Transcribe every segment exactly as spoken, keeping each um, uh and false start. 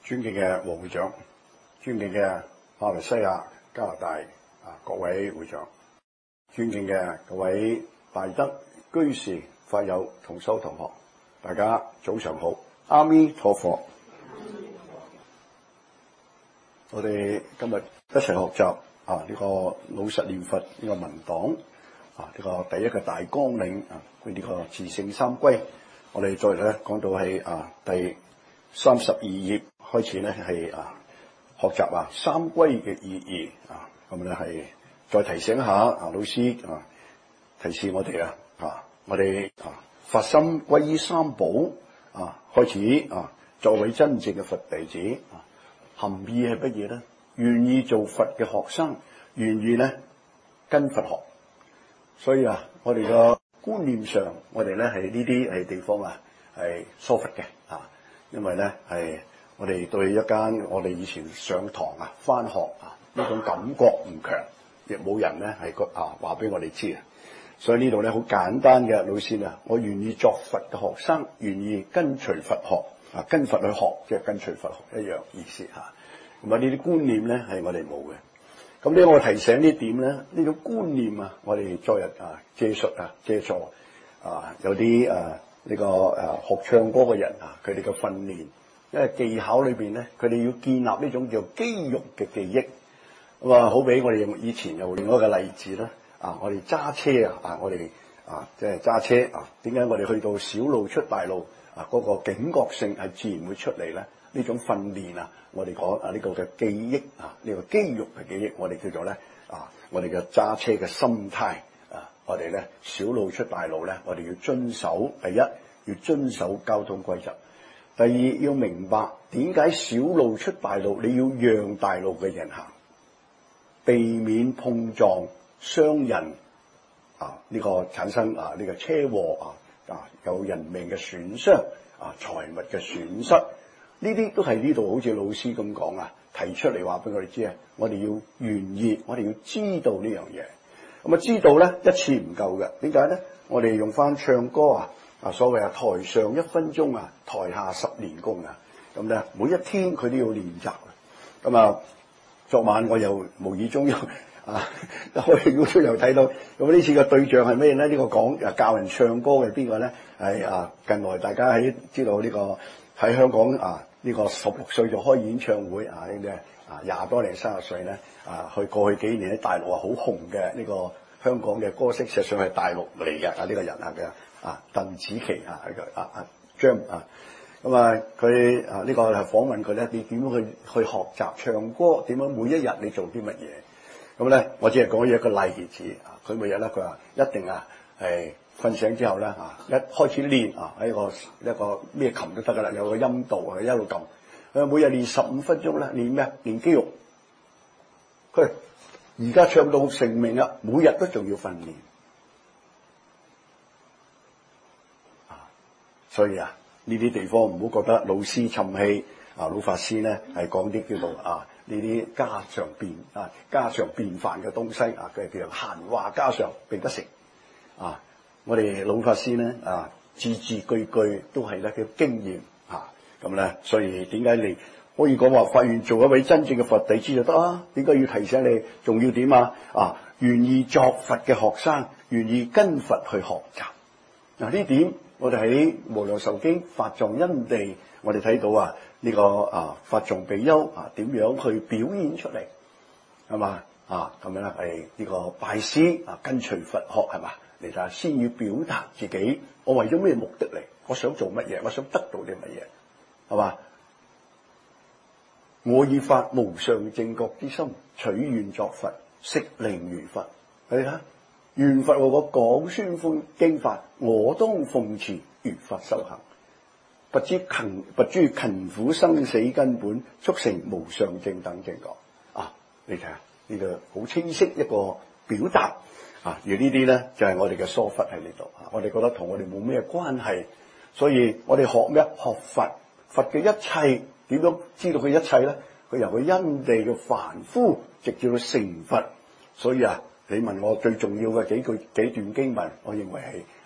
尊敬嘅黃會長，尊敬嘅馬來西亞、加拿大啊各位會長，尊敬嘅各位大德、居士、法友、同修同學，大家早上好，阿彌陀佛。我哋今日一齊學習啊呢個老實念佛呢個文檔啊呢個第一個大綱領啊，佢呢個自性三歸。我哋再咧講到係啊第三十二頁開始咧係啊學習啊三歸嘅意義啊，咁咧係再提醒一下啊老師啊提示我哋啊啊我哋啊發心歸依三寶啊，開始啊作為真正嘅佛弟子啊，含義係乜嘢咧？願意做佛嘅學生，願意咧跟佛學。所以啊，我哋個觀念上，我哋咧係呢啲係地方啊係疏忽嘅啊，因為咧係我哋對一間我哋以前上堂啊返學啊呢種感覺唔強，亦冇人咧係個啊話俾我哋知啊。所以呢度咧好簡單嘅，老師啊，我願意作佛嘅學生，願意跟隨佛學啊，跟佛去學，即係跟隨佛學一樣意思嚇。咁啊，呢啲觀念咧係我哋冇嘅。咁呢，我提醒呢點咧，呢種觀念啊，我哋昨日啊借述啊借助啊，有啲誒呢個誒、啊、學唱歌嘅人啊，佢哋嘅訓練，因為技巧裏邊咧，佢哋要建立呢種叫肌肉嘅記憶。咁啊，好比我哋用以前又另外一個例子啦。啊！我哋揸車啊！啊！我哋啊，即係揸車啊！點解我哋去到小路出大路啊？嗰、那個警覺性係自然會出嚟咧。呢種訓練啊，我哋講啊呢、這個嘅記憶啊，呢、這個肌肉嘅記憶，我哋叫做咧啊，我哋嘅揸車嘅心態啊，我哋咧小路出大路咧，我哋要遵守第一，要遵守交通規則；第二，要明白點解小路出大路，你要讓大路嘅人行，避免碰撞。傷人啊！呢、這個產生啊，呢、這個車禍啊啊，有人命嘅損傷啊，財物嘅損失，呢啲都係呢度好似老師咁講啊，提出嚟話俾我哋知啊，我哋要願意，我哋要知道呢樣嘢。咁啊，知道咧一次唔夠嘅，點解咧？我哋用翻唱歌啊啊，所謂啊台上一分鐘啊，台下十年功啊，咁咧每一天佢都要練習。咁啊，昨晚我又無意中又。啊！開 YouTube 又睇到，咁呢次嘅對象係咩咧？呢、這個講啊教人唱歌嘅邊個咧？係啊近來大家喺知道呢、這個喺香港啊呢、這個十六歲就開演唱會啊呢啲啊廿多零三十歲咧啊去過去幾年喺大陸啊好紅嘅呢個香港嘅歌星，實際上係大陸嚟嘅啊呢、這個人啊嘅啊鄧紫棋啊呢個啊啊張啊咁啊佢啊呢、這個係訪問佢咧，你點樣去去學習唱歌？點樣每一日你做啲乜嘢？咁咧，我只係講一個例子啊！佢每日咧，佢話一定啊，係瞓醒之後咧啊，一開始練啊，喺個一個咩琴都得噶啦，有個音度啊，一路撳。佢每日練十五分鐘咧，練咩？練肌肉。佢而家唱到成名啦，每日都仲要訓練啊！所以啊，呢啲地方唔好覺得老師沉氣啊，老法師咧係講啲叫做啊。呢啲家常便啊、家常便飯嘅東西啊，佢係叫做閒話家常，並不成啊！我哋老法師咧啊，字字句句都係咧嘅經驗啊，咁咧，所以點解你可以講話發願做一位真正嘅佛弟子就得啊？點解要提醒你？仲要點啊？啊，願意作佛嘅學生，願意跟佛去學習。嗱、啊，呢點我哋喺無量壽經法藏因地，我哋睇到啊。呢、這個啊法藏比丘啊點樣去表演出嚟係嘛啊咁樣咧係呢個拜師啊跟隨佛學係嘛嚟睇下先要表達自己，我為咗咩目的嚟？我想做乜嘢？我想得到啲乜嘢係嘛？我以發無上正覺之心，取願作佛，悉令如佛。你睇下願佛為我講宣奉經法，我當奉持如法修行。不知勤不知勤苦生死根本，速成無上正等正覺啊！你睇下呢個好清晰一個表達啊！而呢啲咧就係、是、我哋嘅疏忽喺呢度啊！我哋覺得同我哋冇咩關係，所以我哋學咩？學佛，佛嘅一切點樣知道佢一切咧？佢由佢因地嘅凡夫，直至到成佛。所以啊，你問我最重要嘅幾句幾段經文，我認為係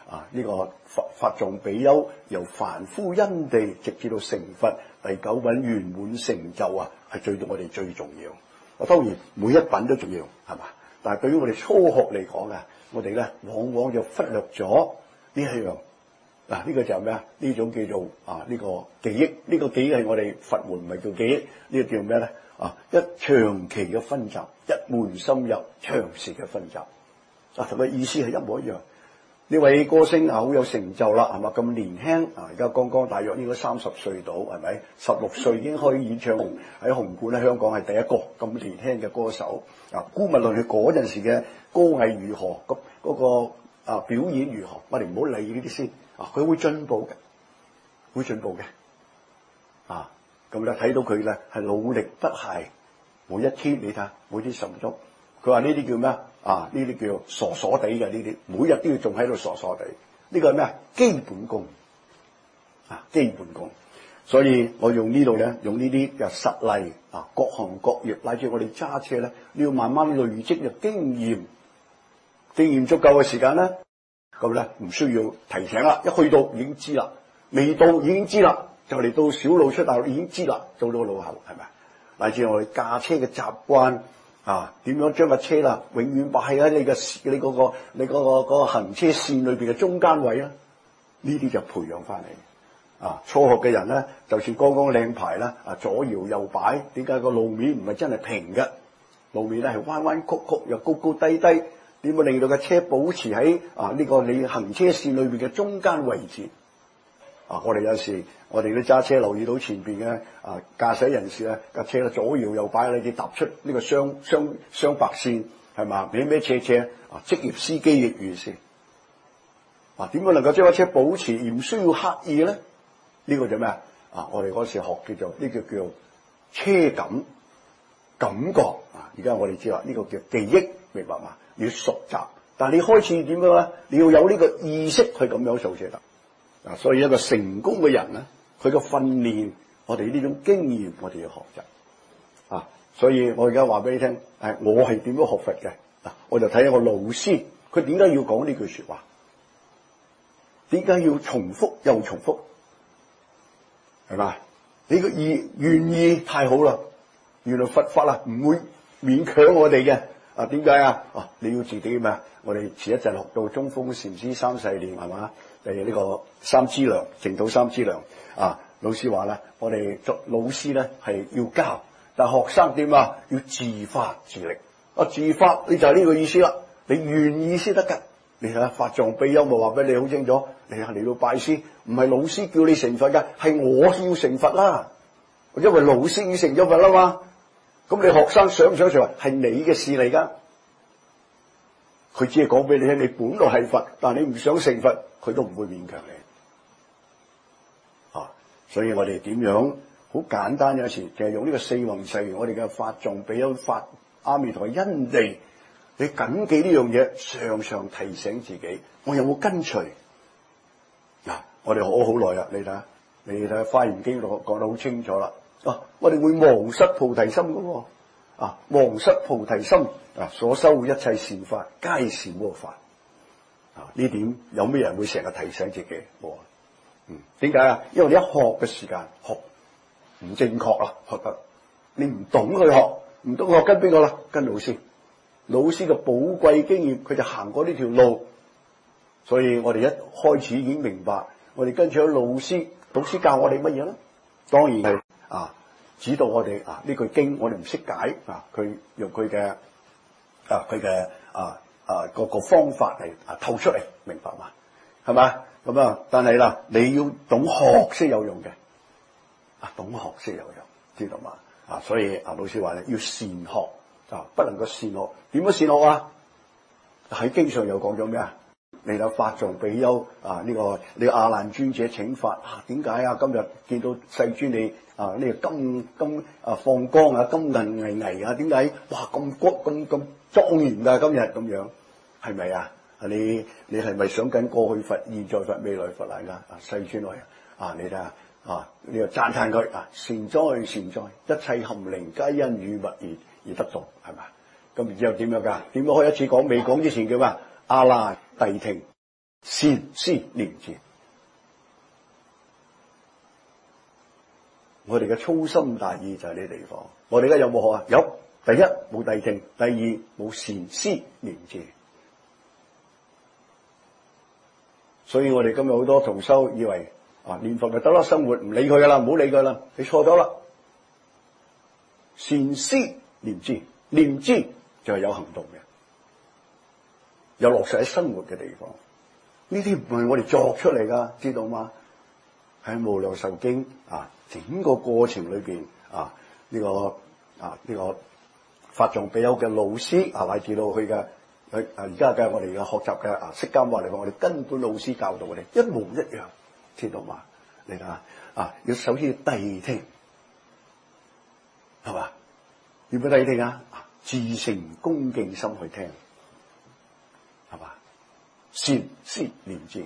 啊呢、這個法法藏比丘由凡夫因地直至到成佛第九品圓滿成就啊，係對到我哋最重要。啊，當然每一品都重要，係嘛？但係對於我哋初學嚟講啊，我哋咧往往就忽略咗呢一樣。嗱、啊，呢、這個就係咩啊？呢種叫做啊呢、這個記憶，呢、這個記憶係我哋佛門唔係叫記憶，呢、這個叫咩咧？啊，一長期嘅薰習，一門深入，長時嘅薰習。啊，同佢意思係一模一樣。呢位歌星啊，好有成就啦，係嘛？咁年輕啊，而家剛剛大約應該三十歲到，係咪？十六歲已經開演唱會喺紅館咧，香港係第一個咁年輕嘅歌手。啊，姑勿論佢嗰陣時嘅歌藝如何，咁、那、嗰個啊表演如何，我哋唔好理呢啲先。啊，佢會進步嘅，會進步嘅。啊，咁咧睇到佢咧係努力不懈，每一天你睇下，每天十分鐘。佢話呢啲叫咩啊？呢啲叫傻傻地嘅呢啲，每日都要仲喺度傻傻地。呢個係咩啊？基本功啊，基本功。所以我用呢度咧，用呢啲嘅實例啊，各行各業乃至我哋揸車咧，你要慢慢累積嘅經驗，經驗足夠嘅時間咧。咁咧唔需要提醒啦，一去到已經知啦，未到已經知啦，就嚟到小路出大路已經知啦，到到路口係咪？乃至我哋駕車嘅習慣啊，點樣將架車啦，永遠擺喺你嘅你嗰個你嗰個嗰個行車線裏邊嘅中間位啊，呢啲就培養翻嚟啊。初學嘅人咧，就算剛剛領牌啦，啊左搖右擺，點解個路面唔係真係平嘅？路面咧係彎彎曲曲又高高低低。點會令到架車保持喺啊呢、這個你行車線裏邊嘅中間位置啊？我哋有時我哋都揸車留意到前邊嘅啊駕駛人士咧架車咧左搖右擺，你哋踏出呢個雙雙雙白線係嘛？咩咩斜斜啊？職業司機亦如是啊？點樣能夠將架車保持而唔需要刻意咧？呢、這個就咩啊？我哋嗰時學叫做呢個叫做車感感覺啊！而家我哋知啦，呢、這個叫記憶，明白嘛？要熟習，但係你開始點樣咧？你要有呢個意識去咁樣做先得。啊，所以一個成功嘅人咧，佢個訓練，我哋呢種經驗，我哋要學習。啊，所以我而家話俾你聽，誒，我係點樣學佛嘅？嗱，我就睇一個老師，佢點解要講呢句說話？點解要重複又重複？係嘛？你個意願意太好啦，原來佛法啊唔會勉強我哋嘅。啊，點解啊？啊，你要自己咩？我哋遲一陣學到中峰禪師三世念係嘛？誒呢個三資糧，淨土三資糧啊！老師話咧，我哋做老師咧係要教，但係學生點啊？要自發自力。啊，自發你就係呢個意思啦。你願意先得㗎。你睇下法藏比丘咪話俾你好清楚，你係嚟到拜師，唔係老師叫你成佛㗎，係我要成佛啦。因為老師已經成咗佛啦嘛。咁你學生想唔想成佛係你嘅事嚟噶，佢只係講俾你聽，你本來係佛，但係你唔想成佛，佢都唔會勉強你。啊，所以我哋點樣好簡單，有時其實用呢個四弘誓願，我哋嘅法藏比丘法阿彌陀因地，你謹記呢樣嘢，常常提醒自己，我有冇跟隨？嗱、啊，我哋學咗好耐啦，你睇下，你睇下《華嚴經》度講得好清楚啦。啊！我哋會忘失菩提心噶喎，啊，忘失菩提心啊，所修一切善法皆是魔法。啊，呢點有咩人會成日提醒自己？冇啊，嗯，點解啊？因為你一學嘅時間學唔正確啦，學得你唔懂去學，唔懂學跟邊個啦？跟老師，老師嘅寶貴經驗，佢就行過呢條路，所以我哋一開始已經明白，我哋跟住咗老師，老師教我哋乜嘢咧？當然係。啊！指導我哋啊！呢句經我哋唔識解啊，佢用佢嘅啊佢嘅啊啊個個方法嚟啊透出嚟，明白嘛？係嘛？咁啊，但係啦，你要懂學先有用嘅啊，懂學先有用，知道嘛？啊，所以啊，老師話咧要善學啊，不能夠善學。點樣善學啊？喺經上又講咗咩啊？你有法藏比丘啊？呢、這個你個阿難尊者請法啊？點解啊？今日見到世尊你啊？呢、這個金金啊放光啊，金銀巍巍啊？點解哇咁國咁咁莊嚴㗎？今日咁樣係咪啊？你你係咪想緊過去佛、現在佛、未來佛嚟㗎？啊，世尊來啊！你睇下啊，你又讚歎佢啊，善哉善哉，一切含靈皆因與物而而得到，係咪？咁然之後點樣㗎？點樣可以一次講？未講之前叫咩？阿那諦聽， 善思念之。我哋嘅粗心大意就係呢啲地方。我哋而家有冇學啊？有。第一冇諦聽，第二冇善思念之。所以我哋今日好多同修以為啊念佛就得啦，生活唔理佢噶啦，唔好理佢啦。你錯咗啦。善思念之，念之就係有行動嘅，有落實喺生活嘅地方。呢啲唔係我哋作出嚟噶，知道嗎？喺無量壽經啊，整個過程裏邊啊，呢、這個啊呢、這個法藏比丘嘅老師啊，乃至到佢嘅佢啊而家嘅我哋嘅學習嘅啊釋迦牟尼佛，我哋根本老師教導我哋一模一樣，知道嗎？你睇下啊，要首先要諦聽，係嘛？要唔要諦聽啊？自誠恭敬心去聽，係嘛？善思念之。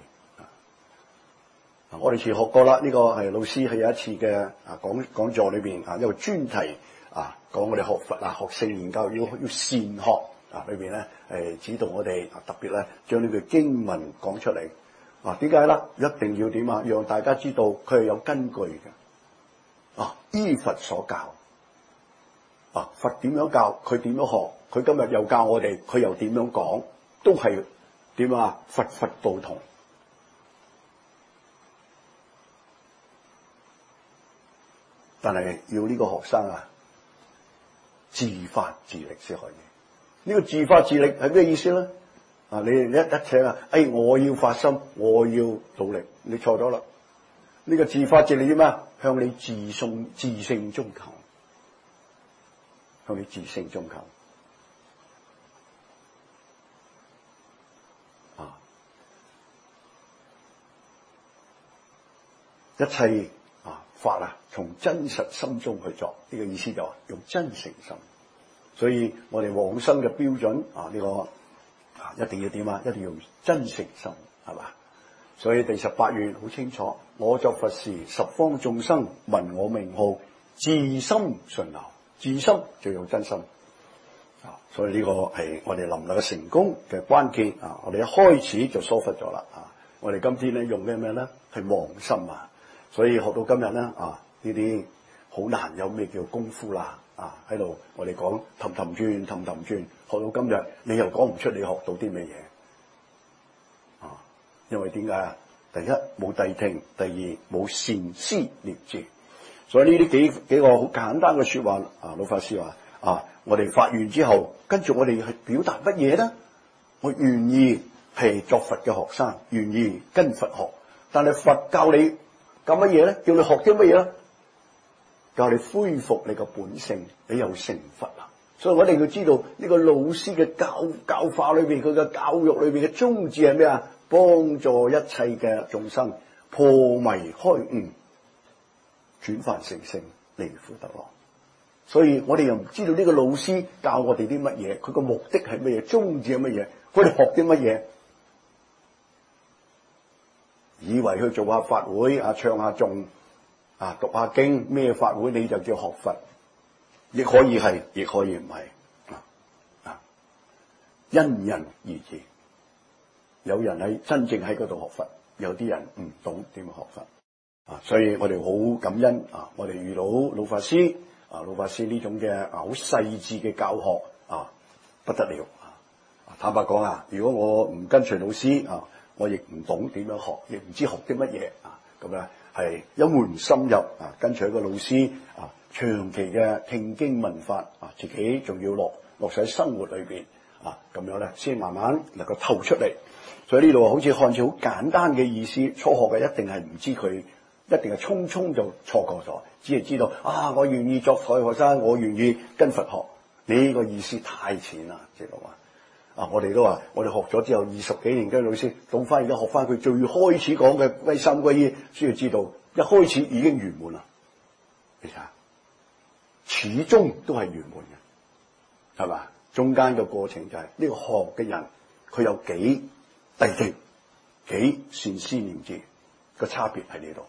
我哋前學過啦，呢、這個係老師係有一次嘅啊講講座裏邊啊一個專題啊講我哋學佛啊學性研究要要善學啊裏邊咧係指導我哋啊特別咧將呢句經文講出嚟啊點解咧？一定要點啊？讓大家知道佢係有根據嘅啊，依佛所教啊，佛點樣教佢點樣學，佢今日又教我哋，佢又點樣講，都係點啊？佛佛道同。但係要呢個學生啊，自發自力先可以。呢、這個自發自力係咩意思咧？啊，你一一請啊，哎，我要發心，我要努力，你錯咗啦。呢、這個自發自力點啊？向你自送自性中求，向你自性中求。啊，一切。法啊，從真實心中去作，呢、這個意思就係用真誠心。所以我哋往生嘅標準啊，呢、這個啊一定要點啊？一定要用真誠心，係嘛？所以第十八願好清楚，我作佛時，十方眾生聞我名號，自心順流。自心就用真心啊。所以呢個係我哋能唔能夠成功嘅關鍵啊！我哋一開始就疏忽咗啦啊！我哋今天咧用咩咩咧？係忘心啊！所以學到今日咧啊，呢啲好難有咩叫功夫啦啊！喺度我哋講氹氹轉氹氹轉，學到今日你又講唔出你學到啲咩嘢啊？因為點解啊？第一冇諦聽，第二冇善思念之。所以呢啲幾幾個好簡單嘅說話啊，老法師話啊，我哋發願之後，跟住我哋去表達乜嘢咧？我願意係作佛嘅學生，願意跟佛學，但係佛教你。教乜嘢咧？叫你學啲乜嘢咧？教你恢復你個本性，你又成佛啦。所以我哋要知道呢個老師嘅教教化裏邊，佢嘅教育裏邊嘅宗旨係咩啊？幫助一切嘅眾生破迷開悟，轉凡成聖，離苦得樂。所以我哋又唔知道呢個老師教我哋啲乜嘢，佢個目的係乜嘢，宗旨係乜嘢，佢哋學啲乜嘢。以為去做下法會啊，唱下頌啊，讀下經，咩法會你就叫學佛，亦可以係，亦可以唔係啊啊，因人而異。有人喺真正喺嗰度學佛，有啲人唔懂點學佛啊，所以我哋好感恩啊！我哋遇到老法師啊，老法師呢種嘅啊好細緻嘅教學啊，不得了啊！坦白講啊，如果我唔跟隨老師啊，我亦唔懂點樣學，亦唔知學啲乜嘢啊！咁咧係一門深入啊，跟隨一個老師啊，長期嘅聽經聞法啊，自己仲要落落實喺生活裏邊啊，咁樣咧先慢慢能夠透出嚟。所以呢度好似看似好簡單嘅意思，初學嘅一定係唔知佢，一定係匆匆就錯過咗，只係知道啊，我願意作佛學生，我願意跟佛學。呢個意思太淺啦，知道嘛？啊！我哋都話，我哋學咗之後二十幾年跟老師，到翻而家學翻佢最開始講嘅歸三歸依，先要知道一開始已經圓滿啦。你睇下，始終都係圓滿嘅，係嘛？中間嘅過程就係、是、呢、這個學嘅人，佢有幾諦聽，幾善思念之，個差別喺呢度。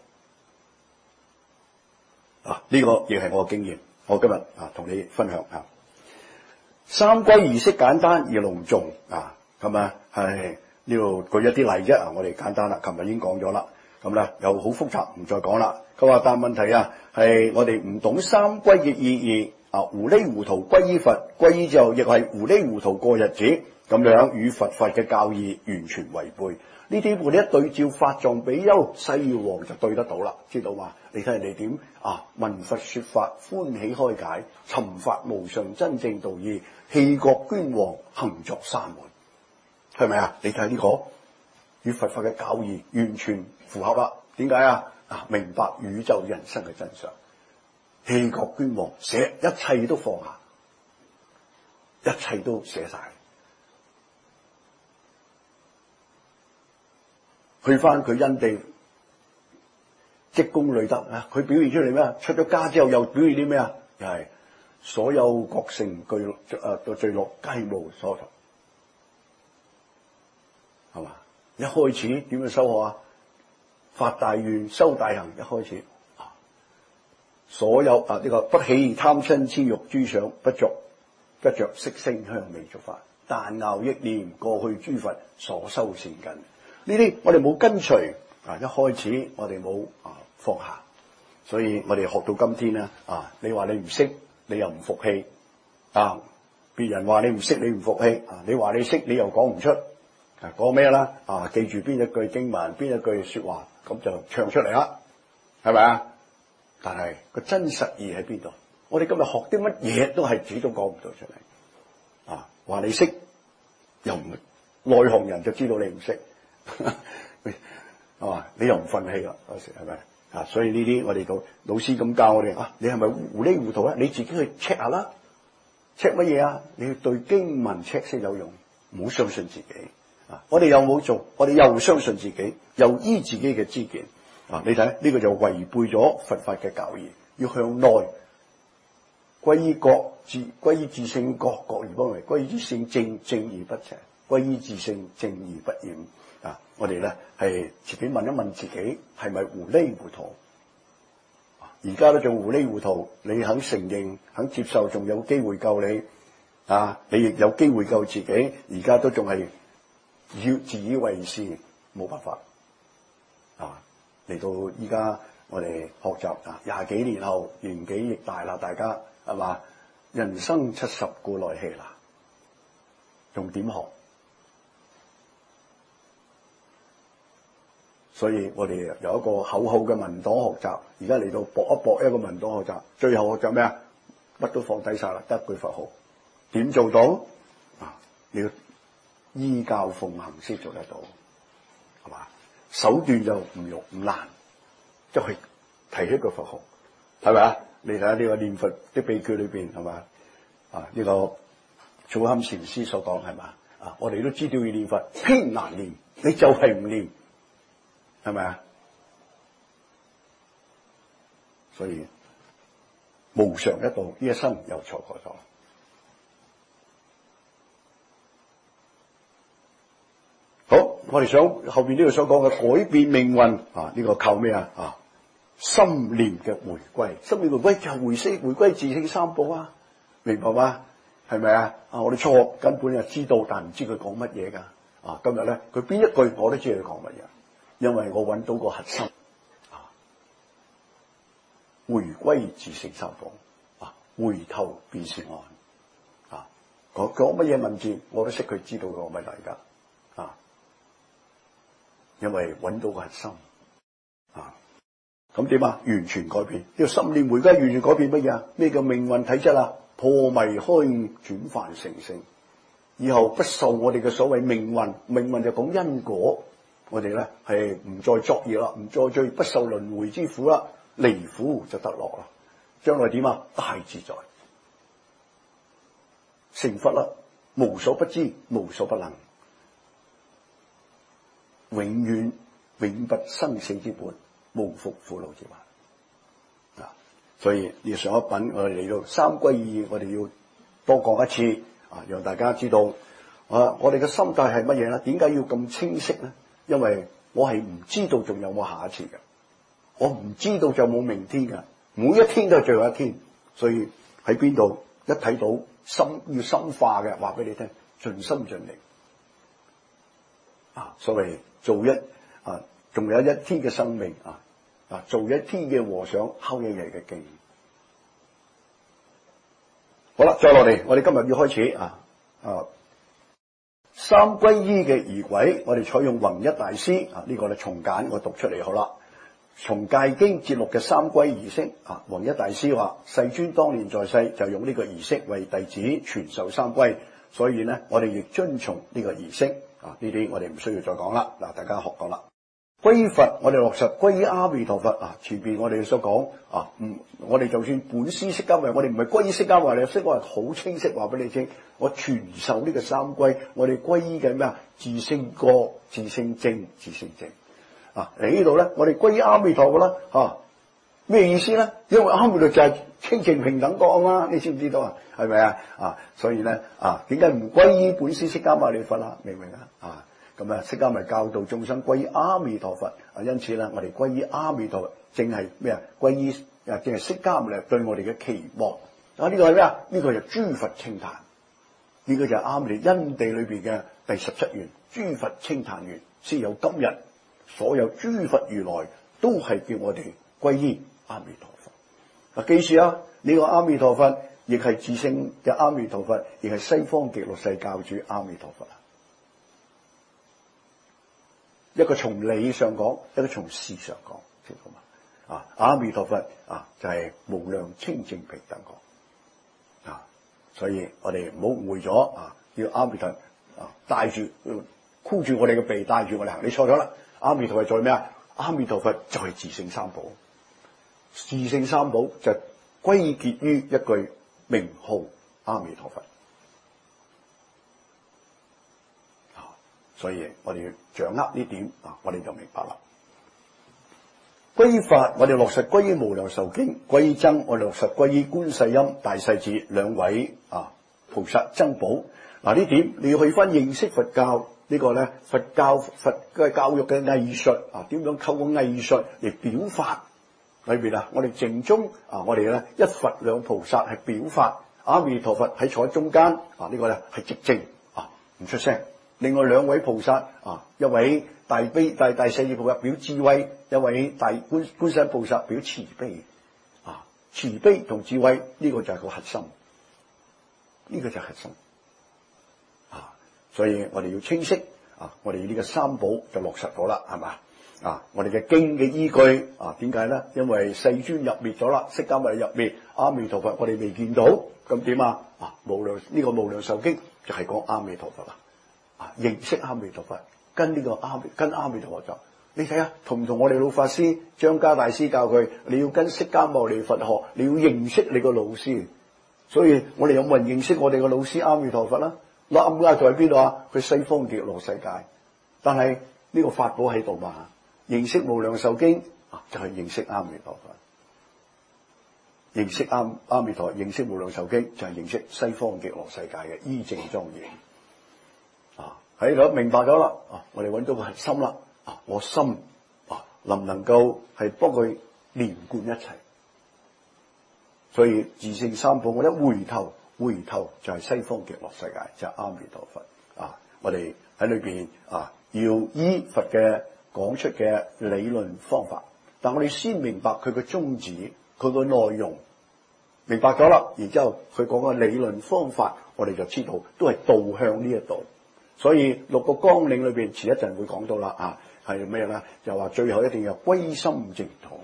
啊！呢、這個亦係我嘅經驗，我今日啊同你分享三歸儀式簡單而隆重啊，咁啊係呢度舉一啲例啫，我哋簡單啦，琴日已經講咗啦。咁咧又好複雜，唔再講啦。佢話但問題啊，係我哋唔懂三歸嘅意義啊，糊裡糊塗歸依佛，歸依之後亦係糊裡糊塗過日子，咁樣與佛法嘅教義完全違背。呢啲我哋一對照法藏比丘、西藥王就對得到啦，知道嘛？你睇人哋點啊？聞佛說法，歡喜開解，尋法無上真正道義，棄國捐王，行作沙門，係咪啊？你睇呢個與佛法嘅教義完全符合啦。點解啊？啊，明白宇宙人生嘅真相，棄國捐王，捨一切都放下，一切都捨晒。去翻佢因地積功累德啊！佢表現出嚟咩？出咗家之後又表現啲咩啊？又係所有國姓具誒嘅聚落皆無所求，係嘛？一開始點樣修學啊？發大願修大行，一開始啊，所有啊呢、這個不起貪嗔痴欲諸想，不着不着色聲香味觸法，但樂憶念過去諸佛所修善根。呢啲我哋冇跟隨啊！一開始我哋冇啊放下，所以我哋學到今天咧啊！你話你唔識，你又唔服氣啊！別人話你唔識，你唔服氣啊！你話你識，你又講唔出啊！講咩啦？啊！記住邊一句經文，邊一句說話，咁就唱出嚟啦，係咪啊？但係個真實意喺邊度？我哋今日學啲乜嘢都係自己都講唔到出嚟啊！話你識，又唔內行人就知道你唔識。係嘛？你又唔忿氣啦，嗰時係咪啊？所以呢啲我哋到老師咁教我哋啊，你係咪糊裡糊塗咧？你自己去 check 下啦 ，check 乜嘢啊？你要對經文 check 先有用，唔好相信自己啊！我哋又冇做，我哋又相信自己，又依自己嘅知見啊！你睇呢、這個就違背咗佛法嘅教義，要向內歸依國自歸依自性國，國而不為；歸依自性正，正而不邪；歸依自性正而不染。啊！我哋咧係自己問一問自己，係咪糊裡糊塗？而家都仲糊裡糊塗，你肯承認、肯接受，仲有機會救你啊！你亦有機會救自己。而家都仲係要自以為是，冇辦法啊！嚟到依家我哋學習啊，廿幾年後年紀亦大啦，大家係嘛？人生七十古來稀啦，仲點學？所以我哋有一個厚厚嘅文檔學習，而家嚟到搏一搏一個文檔學習，最後學習咩啊？乜都放低晒啦，得一句佛號，點做到啊？你要依教奉行先做得到，係嘛？手段就唔容唔難，就係提起一個佛號，係咪啊？你睇下呢個念佛啲秘訣裏邊係嘛？啊呢、這個祖堪禪師所講係嘛？啊我哋都知道要念佛偏難念，你就係唔念。係咪啊？所以無常一道，呢一生又錯過咗。好，我哋想後邊呢度所講嘅改變命運啊，呢、這個靠咩啊？啊，心念嘅回歸，心念回歸就係回息回歸自性三寶啊，明白嗎？係咪啊？啊，我哋初學根本就知道，但唔知佢講乜嘢噶。啊，今日咧佢邊一句我都知佢講乜嘢。因為我揾到個核心啊，回歸自性三寶啊，回頭便是岸啊。講講乜嘢文字我都識佢知道個咪大家啊，因為揾到個核心啊。咁點啊？完全改變呢個心念回歸，完全改變乜嘢啊？咩叫命運體質啊？破迷開悟，轉凡成聖，以後不受我哋嘅所謂命運，命運就講因果。我哋咧係唔再作業啦，唔再追，不受輪迴之苦啦，離苦就得樂啦。將來點啊？大自在，成佛啦，無所不知，無所不能，永遠永不生死之本，無復苦惱之患啊！所以要上一品，我哋嚟到三歸依，我哋要多講一次啊，讓大家知道啊，我哋嘅心態係乜嘢咧？點解要咁清晰咧？因為我係唔知道仲有冇下一次嘅，我唔知道就冇明天嘅，每一天都係最後一天，所以喺邊度一睇到心要深化嘅，話俾你聽，盡心盡力啊，所謂做一啊，仲有一天嘅生命啊，啊，做一天嘅和尚敲一日嘅經。好啦，再落嚟，我哋今日要開始啊啊三皈依嘅儀軌，我哋採用弘一大師啊呢、這個咧從簡我讀出嚟好啦。從戒經節錄嘅三皈儀式啊，弘一大師話世尊當年在世就用呢個儀式為弟子傳授三皈，所以呢，我哋亦遵從呢個儀式啊。呢啲我哋唔需要再講啦。嗱，大家學過啦。皈依佛，我哋落實皈依阿彌陀佛啊。前邊我哋所講啊，唔，我哋就算本師釋迦牟尼，我哋唔係皈依釋迦牟尼，釋迦牟尼好清晰話俾你聽，我傳授呢個三皈，我哋皈依嘅咩啊？自性過、自性正、自性正。啊！嚟呢度咧，我哋皈依阿彌陀佛啦，嚇咩意思咧？因為阿彌陀就係清淨平等覺啊嘛，你知唔知道啊？係咪啊？啊，所以咧啊，點解唔皈依本師釋迦牟尼佛啦？明唔明啊？啊，咁啊，釋迦咪教導眾生皈依阿彌陀佛啊，因此咧，我哋皈依阿彌陀佛，正係咩啊？皈依啊，正係釋迦牟尼對我哋嘅期望啊！呢個係咩啊？呢個就諸佛稱歎，呢個就係阿彌陀因地裏邊嘅第十七願，諸佛稱歎願，先有今日。所有諸佛如來都係叫我哋皈依阿彌陀佛。啊，記住啊，呢個阿彌陀佛亦係自性嘅阿彌陀佛，亦係西方極樂世教主阿彌陀佛啊。一個從理上講，一個從事上講，清楚嘛？啊，阿彌陀佛啊，就係無量清淨平等覺啊。所以我哋唔好誤會咗啊，要阿彌陀啊帶住箍住我哋嘅鼻，帶住我哋行，你錯咗啦。阿彌陀佛在咩啊？阿彌陀佛就係自性三寶，自性三寶就歸結於一句名號阿彌陀佛。啊，所以我哋要掌握呢點啊，我哋就明白啦。皈依法，我哋落實皈依無量壽經；皈依僧，我哋落實皈依觀世音、大勢至兩位啊菩薩僧寶。嗱，呢點你要去翻認識佛教。呢個咧佛教佛嘅教育嘅藝術啊，點樣透過藝術嚟表法裏邊啊？我哋淨宗啊，我哋咧一佛兩菩薩係表法，阿彌陀佛喺坐喺中間啊，這個、呢個咧係寂靜啊，唔出聲。另外兩位菩薩啊，一位大悲大大勢至菩薩表智慧，一位大觀觀世音菩薩表慈悲啊，慈悲同智慧呢、這個就係個核心，呢、這個就係核心。所以我哋要清晰啊！我哋呢個三寶就落實咗啦，係嘛啊？我哋嘅經嘅依據啊，點解咧？因為世尊入滅咗啦，釋迦牟尼入滅，阿彌陀佛我哋未見到，咁點啊？啊，無量呢、這個無量壽經就係講阿彌陀佛啦，啊，認識阿彌陀佛，跟呢個阿跟阿彌陀佛就，你睇下同唔同我哋老法師張家大師教佢，你要跟釋迦牟尼佛學，你要認識你個老師，所以我哋有冇人認識我哋個老師阿彌陀佛啦？啱啱在邊度啊？佢西方極樂世界，但係呢個法寶喺度嘛？認識無量壽經啊，就係、是、認識阿彌陀佛；認識阿阿彌陀，認識無量壽經就係、是、認識西方極樂世界嘅依正莊嚴啊！喺度明白咗啦啊！我哋揾到個核心啦啊！我心啊，能唔能夠係幫佢連貫一齊？所以自性三寶，我一回頭。回頭就係西方極樂世界，就係、是、阿彌陀佛啊！我哋喺裏邊啊，要依佛嘅講出嘅理論方法，但我哋先明白佢嘅宗旨，佢嘅內容，明白咗啦，然之後佢講嘅理論方法，我哋就知道都係導向呢一度。所以六個綱領裏邊，遲一陣會講到啦啊，係咩咧？就話最後一定要歸心淨土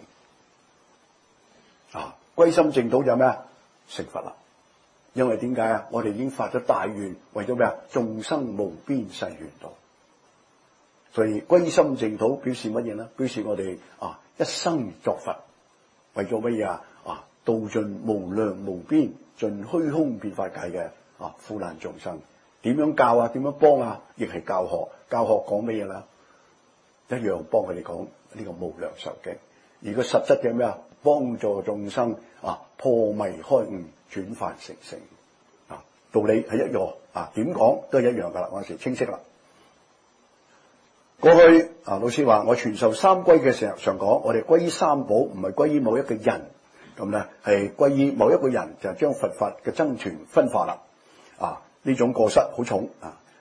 啊！歸心淨土就咩啊？成佛啦！因為點解啊？我哋已經發咗大願，為咗咩啊？眾生無邊誓願度。所以歸心淨土表示乜嘢咧？表示我哋啊一生作佛，為咗乜嘢啊？啊度盡無量無邊盡虛空變法界嘅啊苦難眾生。點樣教啊？點樣幫啊？亦係教學。教學講乜嘢啦？一樣幫佢哋講呢個無量壽經。而個實質嘅咩啊？幫助眾生啊破迷開悟。轉凡成聖啊，道理係一樣啊，點講都係一樣噶啦，嗰陣時清晰啦。過去啊，老師話我傳授三皈嘅時候常講，我哋皈依三寶，唔係皈依某一個人，咁咧係皈依某一個人，就係將佛法嘅僧傳分化啦。啊，呢種過失好重啊，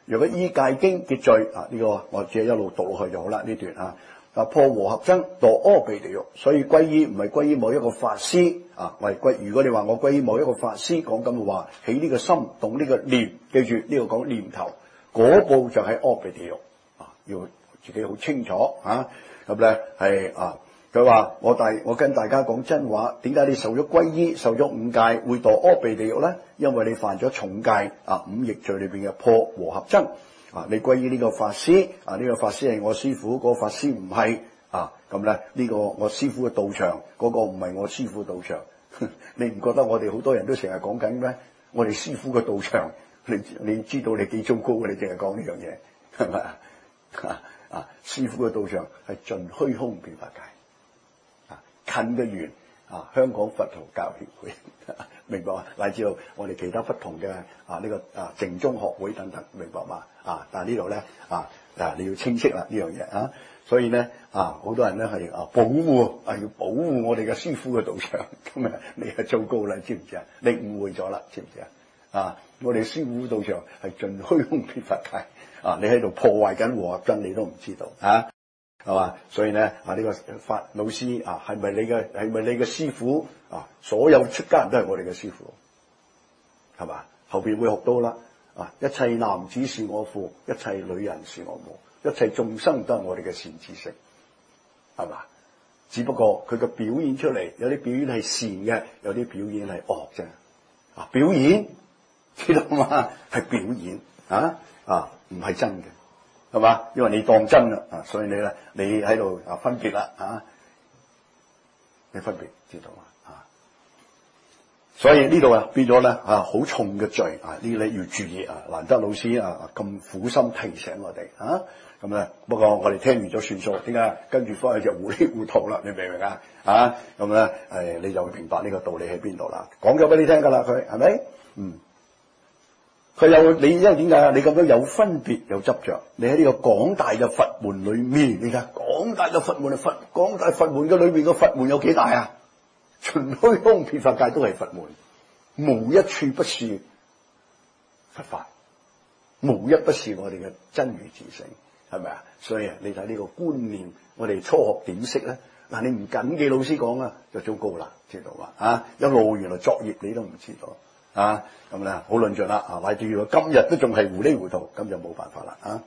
若果依戒經嘅罪啊，呢、這個我只係一路讀落去就好啦。呢段啊，啊破和合僧墮阿鼻地獄，所以皈依唔係皈依某一個法師啊，我係歸。如果你話我皈依某一個法師講咁嘅話，起呢個心動呢個念，記住呢、這個講念頭，嗰步就係阿鼻地獄啊，要自己好清楚啊。咁咧係啊。佢話我大我跟大家講真話，點解你受咗皈依受咗五戒會墮阿鼻地獄咧？因為你犯咗重戒啊，五逆罪裏邊嘅破和合僧啊，你皈依呢個法師啊，呢、這個法師係我師傅，嗰、那個法師唔係啊，咁咧呢個我師傅嘅道場，嗰、那個唔係我師傅道場。你唔覺得我哋好多人都成日講緊咩？我哋師傅嘅道場，你你知道你幾糟糕嘅？你淨係講呢樣嘢係咪啊？啊，師傅嘅道場係盡虛空變法界。近嘅緣啊，香港佛陀教協會明白嘛？乃至到我哋其他不同嘅啊呢、這個啊淨宗學會等等，明白嘛？啊，但係呢度咧啊嗱，你要清晰啦呢樣嘢啊，所以咧啊，好多人咧係啊保護啊要保護我哋嘅師傅嘅道場，咁啊你係糟糕啦，知唔知啊？你誤會咗啦，知唔知啊？啊，我哋師傅道場係盡虛空變法界啊，你喺度破壞緊和合僧，你都唔知道啊！係嘛？所以咧啊，呢、這個法老師啊，係咪你嘅係咪你嘅師傅啊？所有出家人都係我哋嘅師傅，係嘛？後邊會學到啦啊！一切男子是我父，一切女人是我母，一切眾生都係我哋嘅善知識，係嘛？只不過佢嘅表演出嚟，有啲表演係善嘅，有啲表演係惡啫。啊，表演知道嘛？係表演啊啊，唔係真嘅。係嘛？因為你當真啦，啊，所以你咧，你喺度啊分別啦，啊，你分別知道嘛？啊，所以呢度啊變咗咧啊好重嘅罪啊，呢啲你要注意啊。難得老師啊咁苦心提醒我哋啊，咁咧不過我哋聽完咗算數，點解跟住翻去就糊里糊塗啦？你明唔明啊？啊，咁咧誒你就會明白呢個道理喺邊度啦。講咗俾你聽㗎啦，佢係咪？嗯。佢有你，因為點解啊？你咁樣有分別有執着，你喺呢個廣大嘅佛門裏面，你睇廣大嘅佛門啊，佛廣大佛門嘅裏面嘅佛門有幾大啊？盡虛空遍法界都係佛門，無一處不是佛法，無一不是我哋嘅真如自性，係咪啊？所以啊，你睇呢個觀念，我哋初學點識咧？嗱，你唔緊記老師講啊，就糟糕啦，知道嘛？啊，一路原來作業你都唔知道。啊，咁咧好論盡啦，啊，乃至如果今日都仲係糊里糊塗，咁就冇辦法啦，啊！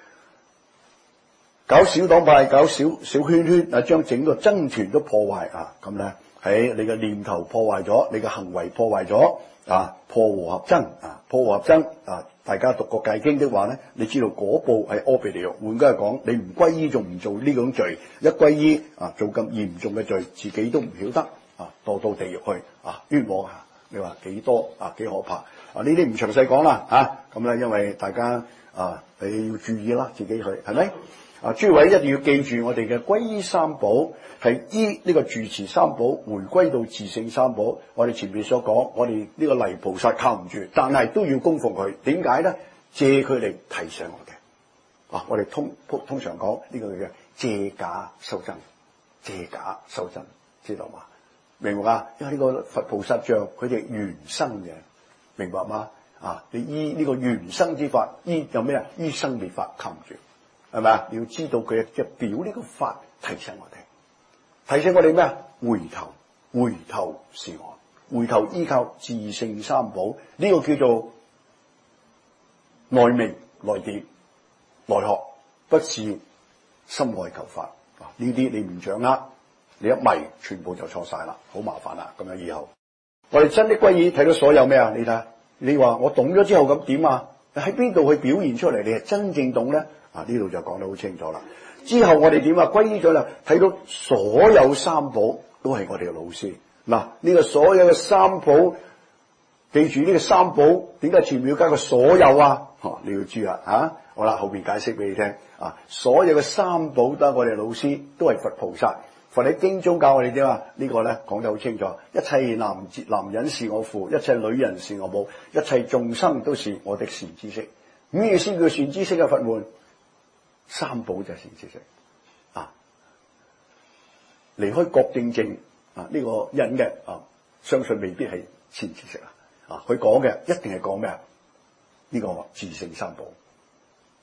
搞小黨派，搞小小圈圈，啊，將整個僧團都破壞啊！咁咧喺你嘅念頭破壞咗，你嘅行為破壞咗，啊，破和合僧啊，破和合僧啊！大家讀過戒經的話咧，你知道嗰步係阿鼻地獄。換句話講，你唔歸依仲唔做呢種罪，一歸依啊，做咁嚴重嘅罪，自己都唔曉得啊，墮到地獄去啊，冤枉啊！你話幾多啊？幾可怕啊！呢啲唔詳細講啦，啊咁咧，因為大家啊，你要注意啦，自己去係咪啊？諸位一定要記住，我哋嘅皈依三寶係依呢個住持三寶回歸到自性三寶。我哋前面所講，我哋呢個泥菩薩靠唔住，但係都要供奉佢。點解咧？借佢嚟提醒我哋啊！我哋通通常講呢個叫借假修真，借假修真，知道嘛？明白嘛？因為呢個佛菩薩像佢哋原生嘅，明白嗎？啊，你依呢個原生之法，依有咩啊？依生滅法冚住，係咪啊？你要知道佢嘅表呢個法提醒我哋，提醒我哋咩啊？回頭，回頭是岸，回頭依靠自性三寶，呢、這個叫做內明內典內學，不是心外求法啊！呢啲你唔掌握。你一迷，全部就錯晒啦，好麻煩啦！咁樣以後，我哋真的歸依睇到所有咩啊？你睇，你話我懂咗之後咁點啊？喺邊度去表現出嚟？你係真正懂咧？啊，呢度就講得好清楚啦。之後我哋點啊？歸依咗啦，睇到所有三寶都係我哋嘅老師。嗱，呢個所有嘅三寶，記住呢個三寶點解前面要加個所有啊？哦，你要知啊！啊，好啦，後邊解釋俾你聽啊。所有嘅三寶都係我哋老師，都係佛菩薩。佛喺經中教我哋點啊？呢個咧講得好清楚，一切男子男人是我父，一切女人是我母，一切眾生都是我的善知識。咩先叫善知識嘅佛門？三寶就係善知識啊！離開覺正正啊呢個人嘅啊，相信未必係善知識啊！啊，佢講嘅一定係講咩啊？呢個自性三寶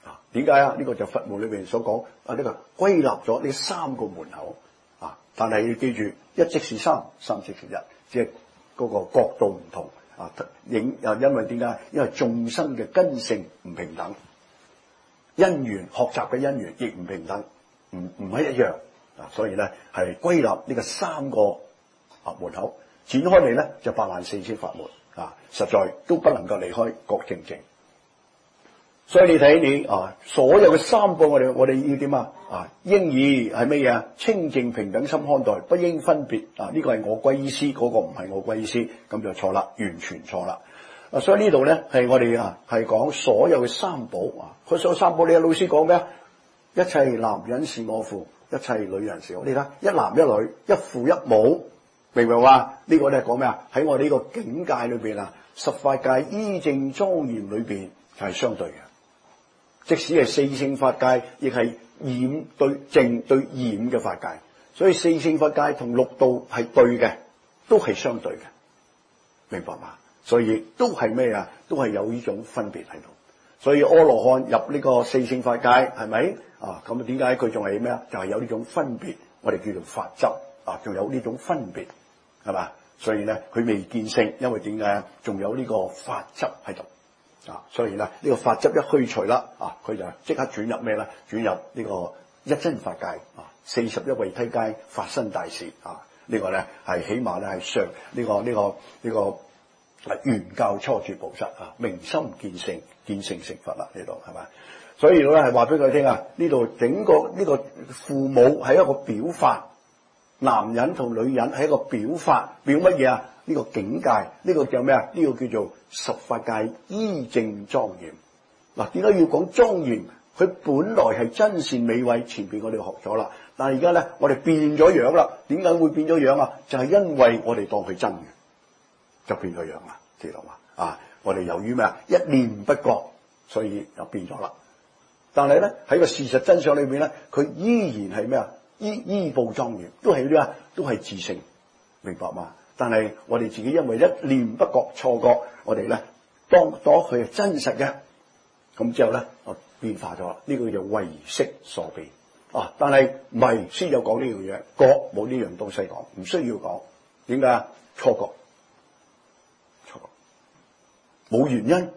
啊，點解啊？呢個就佛門裏邊所講啊，呢個歸納咗呢三個門口啊。但係要記住，一即是三，三即是一，即係嗰個角度唔同啊。影啊，因為點解？因為眾生嘅根性唔平等，因緣學習嘅因緣亦唔平等，唔唔係一樣啊。所以咧係歸納呢個三個啊門口，展開嚟咧就八萬四千法門啊，實在都不能夠離開覺正正。所以你睇你啊，所有嘅三寶，我哋我哋要點啊？啊，應以係乜嘢啊？清淨平等心看待，不應分別啊！呢、這個係我歸依師，嗰、那個唔係我歸依師，咁就錯啦，完全錯啦。啊，所以呢度咧係我哋啊係講所有嘅三寶啊。佢所有三寶，你嘅老師講咩？一切男人是我父，一切女人是我。你睇一男一女，一父一母，明唔明話？呢、這個咧講咩啊？喺我哋呢個境界裏邊啊，十法界依正莊嚴裏邊係相對嘅。即使係四聖法界，亦係染對淨對染嘅法界，所以四聖法界同六道係對嘅，都係相對嘅，明白嘛？所以都係咩啊？都係有呢種分別喺度。所以阿羅漢入呢個四聖法界係咪啊？咁點解佢仲係咩啊？就係、是、有呢種分別，我哋叫做法執啊，仲有呢種分別係嘛？所以咧佢未見性，因為點解啊？仲有呢個法執喺度。啊，所以咧呢、這個法執一去除啦，啊，佢就即刻轉入咩咧？轉入呢個一真法界啊，四十一位梯階發生大事啊！這個、呢個咧係起碼咧係上呢個呢、這個呢、這個係原教初住菩薩啊，明心見性，見性成佛啦，呢度係咪？所以咧係話俾佢聽啊，呢度整個呢、這個父母係一個表法，男人同女人係一個表法，表乜嘢啊？呢、這個境界，呢、這個叫咩啊？呢、這個叫做十法界依正莊嚴。嗱，點解要講莊嚴？佢本來係真善美慧，前邊我哋學咗啦。但係而家咧，我哋變咗樣啦。點解會變咗樣啊？就係、是、因為我哋當佢真嘅，就變咗樣啦。知道嘛？啊，我哋由於咩啊？一念不覺，所以就變咗啦。但係咧喺個事實真相裏邊咧，佢依然係咩啊？依依報莊嚴，都係啲啊，都係自性，明白嘛？但係我哋自己因為一念不覺錯覺，我哋咧當當佢係真實嘅，咁之後咧我變化咗，呢、這個叫唯識所變啊！但係迷先有講呢樣嘢，覺冇呢樣東西講，唔需要講。點解啊？錯覺，錯覺，冇原因，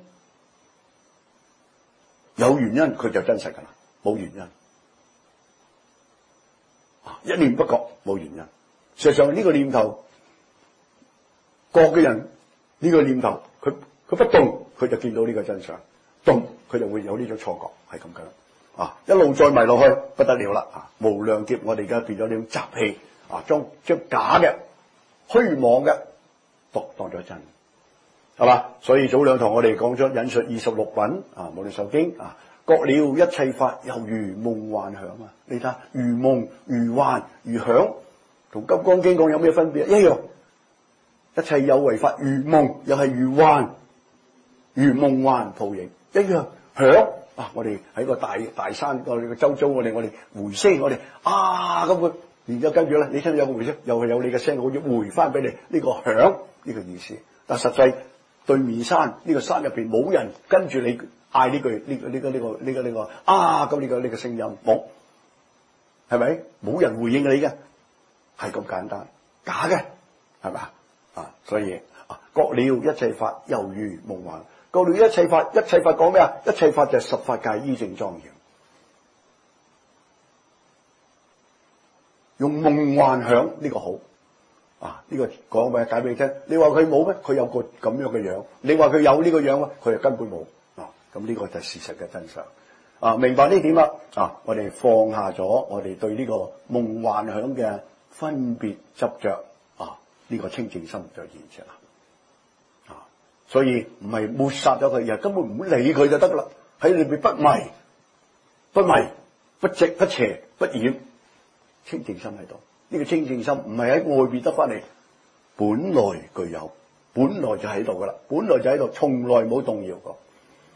有原因佢就真實噶啦，冇原因啊！一念不覺冇原因，事實上呢個念頭。覺嘅人呢、這個念頭，佢佢不動，佢就見到呢個真相；動，佢就會有呢種錯覺，係咁嘅啊！一路再迷落去，不得了啦！啊，無量劫，我哋而家變咗呢種習氣啊，將將假嘅、虛妄嘅，當當咗真，係嘛？所以早兩堂我哋講咗引述二十六品啊，《無量壽經》啊，覺了一切法猶如夢幻響啊！你睇下，如夢如幻如響，同《金剛經》講有咩分別？一樣。一切有為法如夢，又係如幻，如夢幻泡影一樣響啊！我哋喺個大大山個個周遭，我哋我哋回聲，我哋啊咁佢，然之後跟住咧，你聽到有個回聲，又係有你嘅聲，好似回翻俾你呢、這個響呢、這個意思。但實際對面山呢、這個山入邊冇人跟住你嗌呢句呢、這個呢、這個呢、這個呢、這個呢、這個啊咁呢、這個呢、這個聲音冇，係咪冇人回應你嘅？係咁簡單，假嘅係咪？啊，所以啊，覺了一切法猶如夢幻，覺了一切法，一切法講咩啊？一切法就係十法界依正莊嚴，用夢幻響呢個好啊！呢、這個講俾解俾你聽。你話佢冇咩？佢有個咁樣嘅樣。你話佢有呢個樣咩？佢又根本冇啊！咁呢個就係事實嘅真相啊！明白呢點啦？啊，我哋放下咗我哋對呢個夢幻響嘅分別執着。呢個清淨心就現前啦，啊！所以唔係抹殺咗佢，而係根本唔好理佢就得啦。喺裏邊不迷、不迷、不直、不邪、不染，清淨心喺度。呢個清淨心唔係喺外邊得翻嚟，本來具有，本來就喺度噶啦，本來就喺度，從來冇動搖過，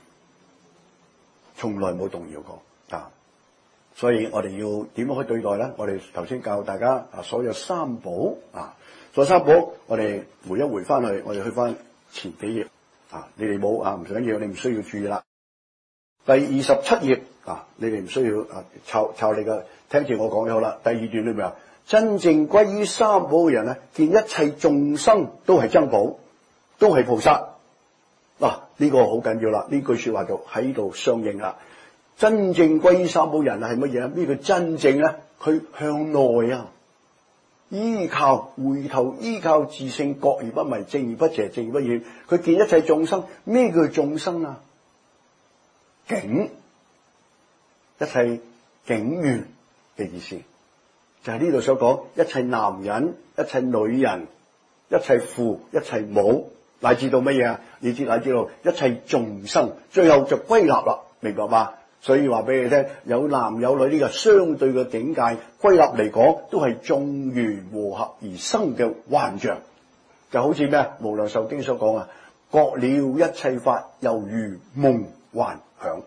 從來冇動搖過啊！所以我哋要點樣去對待咧？我哋頭先教大家啊，所有三寶啊。所三寶，我哋回一回翻去，我哋去翻前幾頁啊！你哋冇啊，唔緊要，你唔需要注意啦。 第二十七頁啊，你哋唔需要啊抄抄你嘅，聽住我講就好啦。第二段裏面話，真正歸於三寶嘅人咧，見一切眾生都係僧寶，都係菩薩。嗱、啊，呢、這個好緊要啦，呢句說話就喺度相應啦。真正歸於三寶人係乜嘢啊？呢個真正咧，佢向內啊，依靠回頭依靠自性，覺而不迷，正而不邪，正而不染。佢見一切眾生，咩叫眾生啊？境，一切境緣嘅意思，就係呢度所講，一切男人、一切女人、一切父、一切母，乃至到乜嘢啊？你知乃至到一切眾生，最後就歸納啦，明白嘛？所以話俾你聽，有男有女呢個相對嘅境界，歸納嚟講，都係眾緣和合而生嘅幻象，就好似咩啊？無量壽經所講啊，覺了一切法，猶如夢幻響。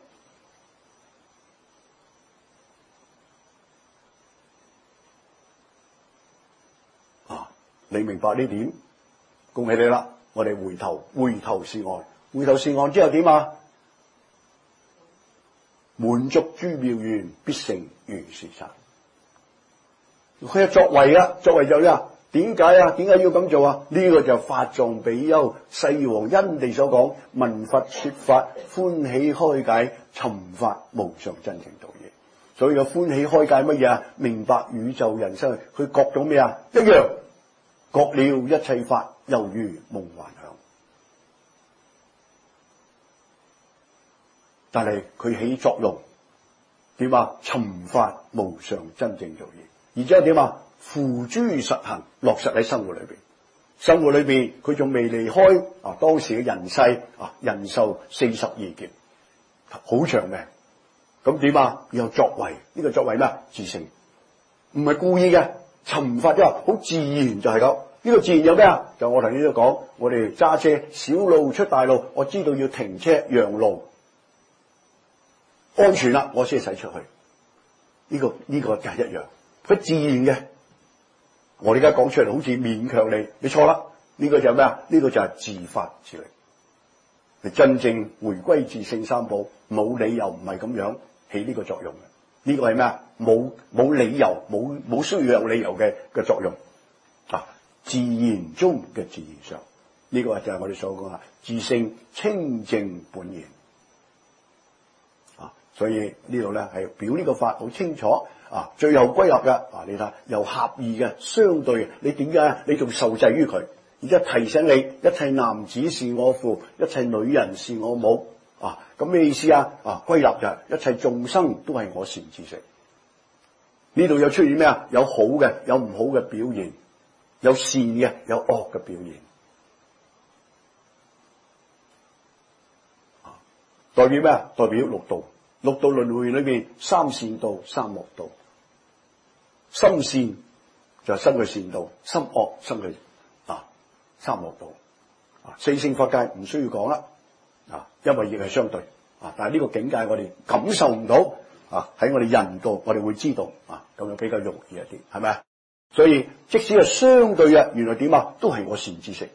啊，你明白呢點？恭喜你啦！我哋回頭，回頭是岸，回頭是岸之後點啊？滿足諸妙願，必成如是剎。佢係作為啊，作為就呢？點解啊？點解要咁做啊？呢、這個就法藏比丘世王因地所講，聞佛說法，歡喜開解，尋發無上真正道義。所以個歡喜開解乜嘢啊？明白宇宙人生，佢覺到咩啊？一樣覺了一切法，猶如夢幻響。但係佢起作用點啊？尋發無上真正道義，然之後點啊？付諸實行，落實喺生活裏邊。生活裏邊佢仲未離開啊當時嘅人世啊，人壽四十二劫，好長命。咁點啊？有作為，呢、這個作為咩？自性，唔係故意嘅，尋發之後好自然就係咁。呢、這個自然有咩啊？就我頭先都講，我哋揸車小路出大路，我知道要停車讓路，安全啦，我先使出去。呢、這個呢、這個就係一樣，佢自然嘅。我哋而家講出嚟好似勉強你，你錯啦。呢、這個就係咩啊？呢、這個就係自發自力。你真正回歸自性三寶，冇理由唔係咁樣起呢個作用嘅。呢、這個係咩啊？冇冇理由，冇冇需要有理由嘅嘅作用啊！自然中嘅自然上，呢、這個就係我哋所講啊，自性清淨本然啊。所以呢度咧係表呢個法好清楚。啊，最後歸納嘅啊，你睇由合意嘅相對，你點解你仲受制於佢？而家提醒你，一切男子是我父，一切女人是我母。啊，咁咩意思啊？啊，歸納就係一切眾生都係我善知識。呢度有出現咩啊？有好嘅，有唔好嘅表現，有善嘅，有惡嘅表現。啊，代表咩啊？代表六道，六道輪迴裏邊三善道、三惡道。心善就生去善道，心惡生去啊三惡道。啊，四聖法界唔需要講啦，啊，因為亦係相對啊。但係呢個境界我哋感受唔到啊，喺我哋人道我哋會知道啊，咁樣比較容易一啲，係咪啊？所以即使係相對嘅，原來點啊？都係我善知識，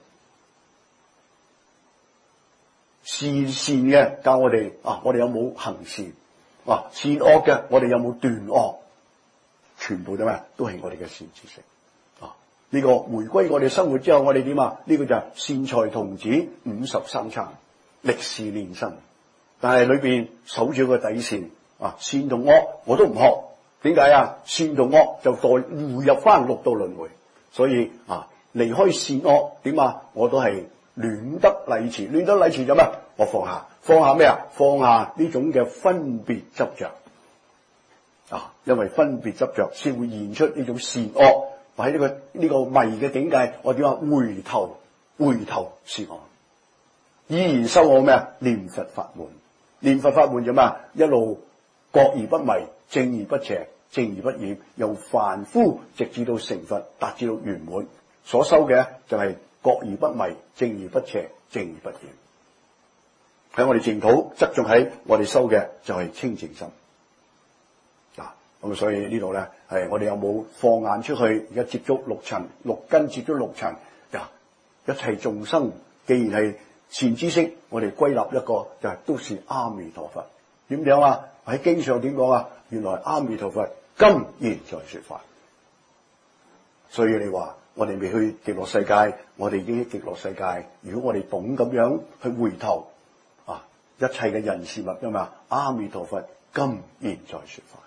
善善嘅教我哋啊，我哋有冇行善啊？善惡嘅我哋有冇斷惡？全部都咩？都係我哋嘅善知識啊！呢、這個回歸我哋生活之後，我哋點啊？呢、這個就係善財童子五十三參，歷事練身。但係裏邊守住個底線啊！善同惡我都唔學，點解啊？善同惡就代回入翻六道輪迴，所以啊，離開善惡點啊？我都係亂得禮持，亂得禮持就咩？我放下，放下咩啊？放下呢種嘅分別執着。啊，因為分別執着先會現出呢種善惡，喺呢個呢個迷嘅境界，我點話回頭回頭是岸，依然修我咩啊？念佛法門，念佛法門就咩啊？一路覺而不迷，正而不邪，正而不染，由凡夫直至到成佛，達至到圓滿，所修嘅就係覺而不迷，正而不邪，正而不染。喺我哋淨土側重喺我哋修嘅就係清淨心。咁所以呢度咧，係我哋有冇放眼出去？而家接觸六塵，六根接觸六塵，呀，一切眾生既然係善知識，我哋歸納一個就係、是、都是阿彌陀佛， 點樣啊？喺經上點講啊？原來阿彌陀佛今現在說法。所以你話我哋未去極樂世界，我哋已經喺極樂世界。如果我哋懂咁樣去回頭啊，一切嘅人事物噶嘛，阿彌陀佛今現在說法。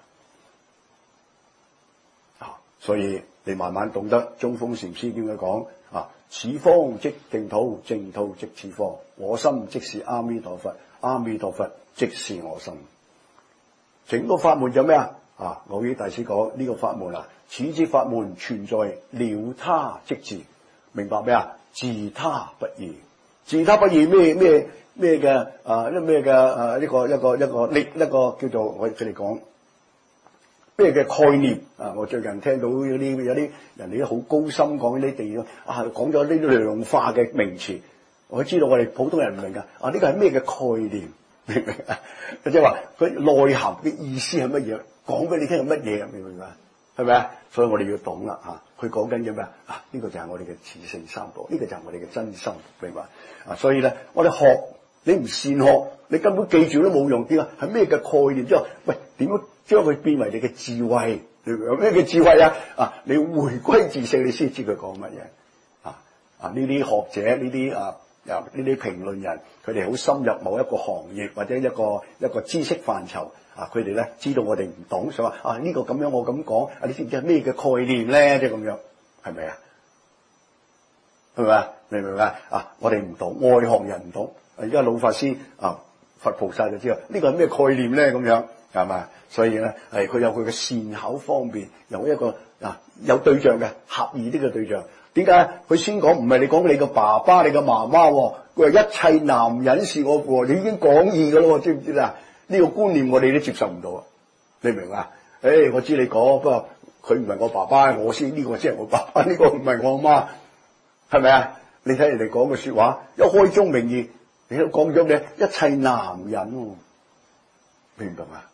啊，所以你慢慢懂得中峰禪師點樣講啊？此方即淨土，淨土即此方。我心即是阿彌陀佛，阿彌陀佛即是我心。整個法門有咩啊？啊，蕅益大師講呢個法門啊，此之法門存在了他即自，明白咩啊？自他不異，自他不異咩咩咩嘅啊？咩嘅啊？一個一個一個力一個叫做我佢哋講咩嘅概念啊？我最近聽到有啲有啲人哋都好高深講呢啲地方啊，講咗呢啲量化嘅名詞，我知道我哋普通人唔明㗎啊！呢個係咩嘅概念？明唔明啊？即係話佢內涵嘅意思係乜嘢？講俾你聽係乜嘢？明唔明啊？係咪啊？所以我哋要懂啦嚇。佢講緊嘅咩啊？啊，呢個就係我哋嘅自性三寶，呢個就係我哋嘅真心，明白啊？所以咧，我哋學你唔善學，你根本記住都冇用啲啊！係咩嘅概念？之後喂，點樣將佢變為你嘅智慧？你明唔明咩嘅智慧啊？啊，你要回歸自性，你先知佢講乜嘢啊？啊，呢啲學者，呢啲啊。呢啲評論人，佢哋好深入某一個行業或者一個一個知識範疇啊，佢哋咧知道我哋唔懂，所以話啊呢、這個咁樣我咁講，啊你知唔知係咩嘅概念咧？即係咁樣，係咪啊？係咪啊？明唔明啊？啊，我哋唔懂，外行人唔懂。而家老法師啊，佛菩薩就知道呢、這個係咩概念咧？咁樣係咪？所以咧係佢有佢嘅善巧方便，有一個啊有對象嘅合意呢個對象。點解佢先講唔係你講你個爸爸你個媽媽？佢話一切男人是我父，你已經講義噶咯，知唔知啊？呢、這個觀念我哋都接受唔到啊！你明唔明啊？誒、哎，我知你講，不過佢唔係我爸爸，我先呢、這個先係我爸爸，呢、這個唔係我媽，係咪啊？你睇人哋講嘅說話，一開宗明義，你都講咗嘅一切男人，明唔明啊？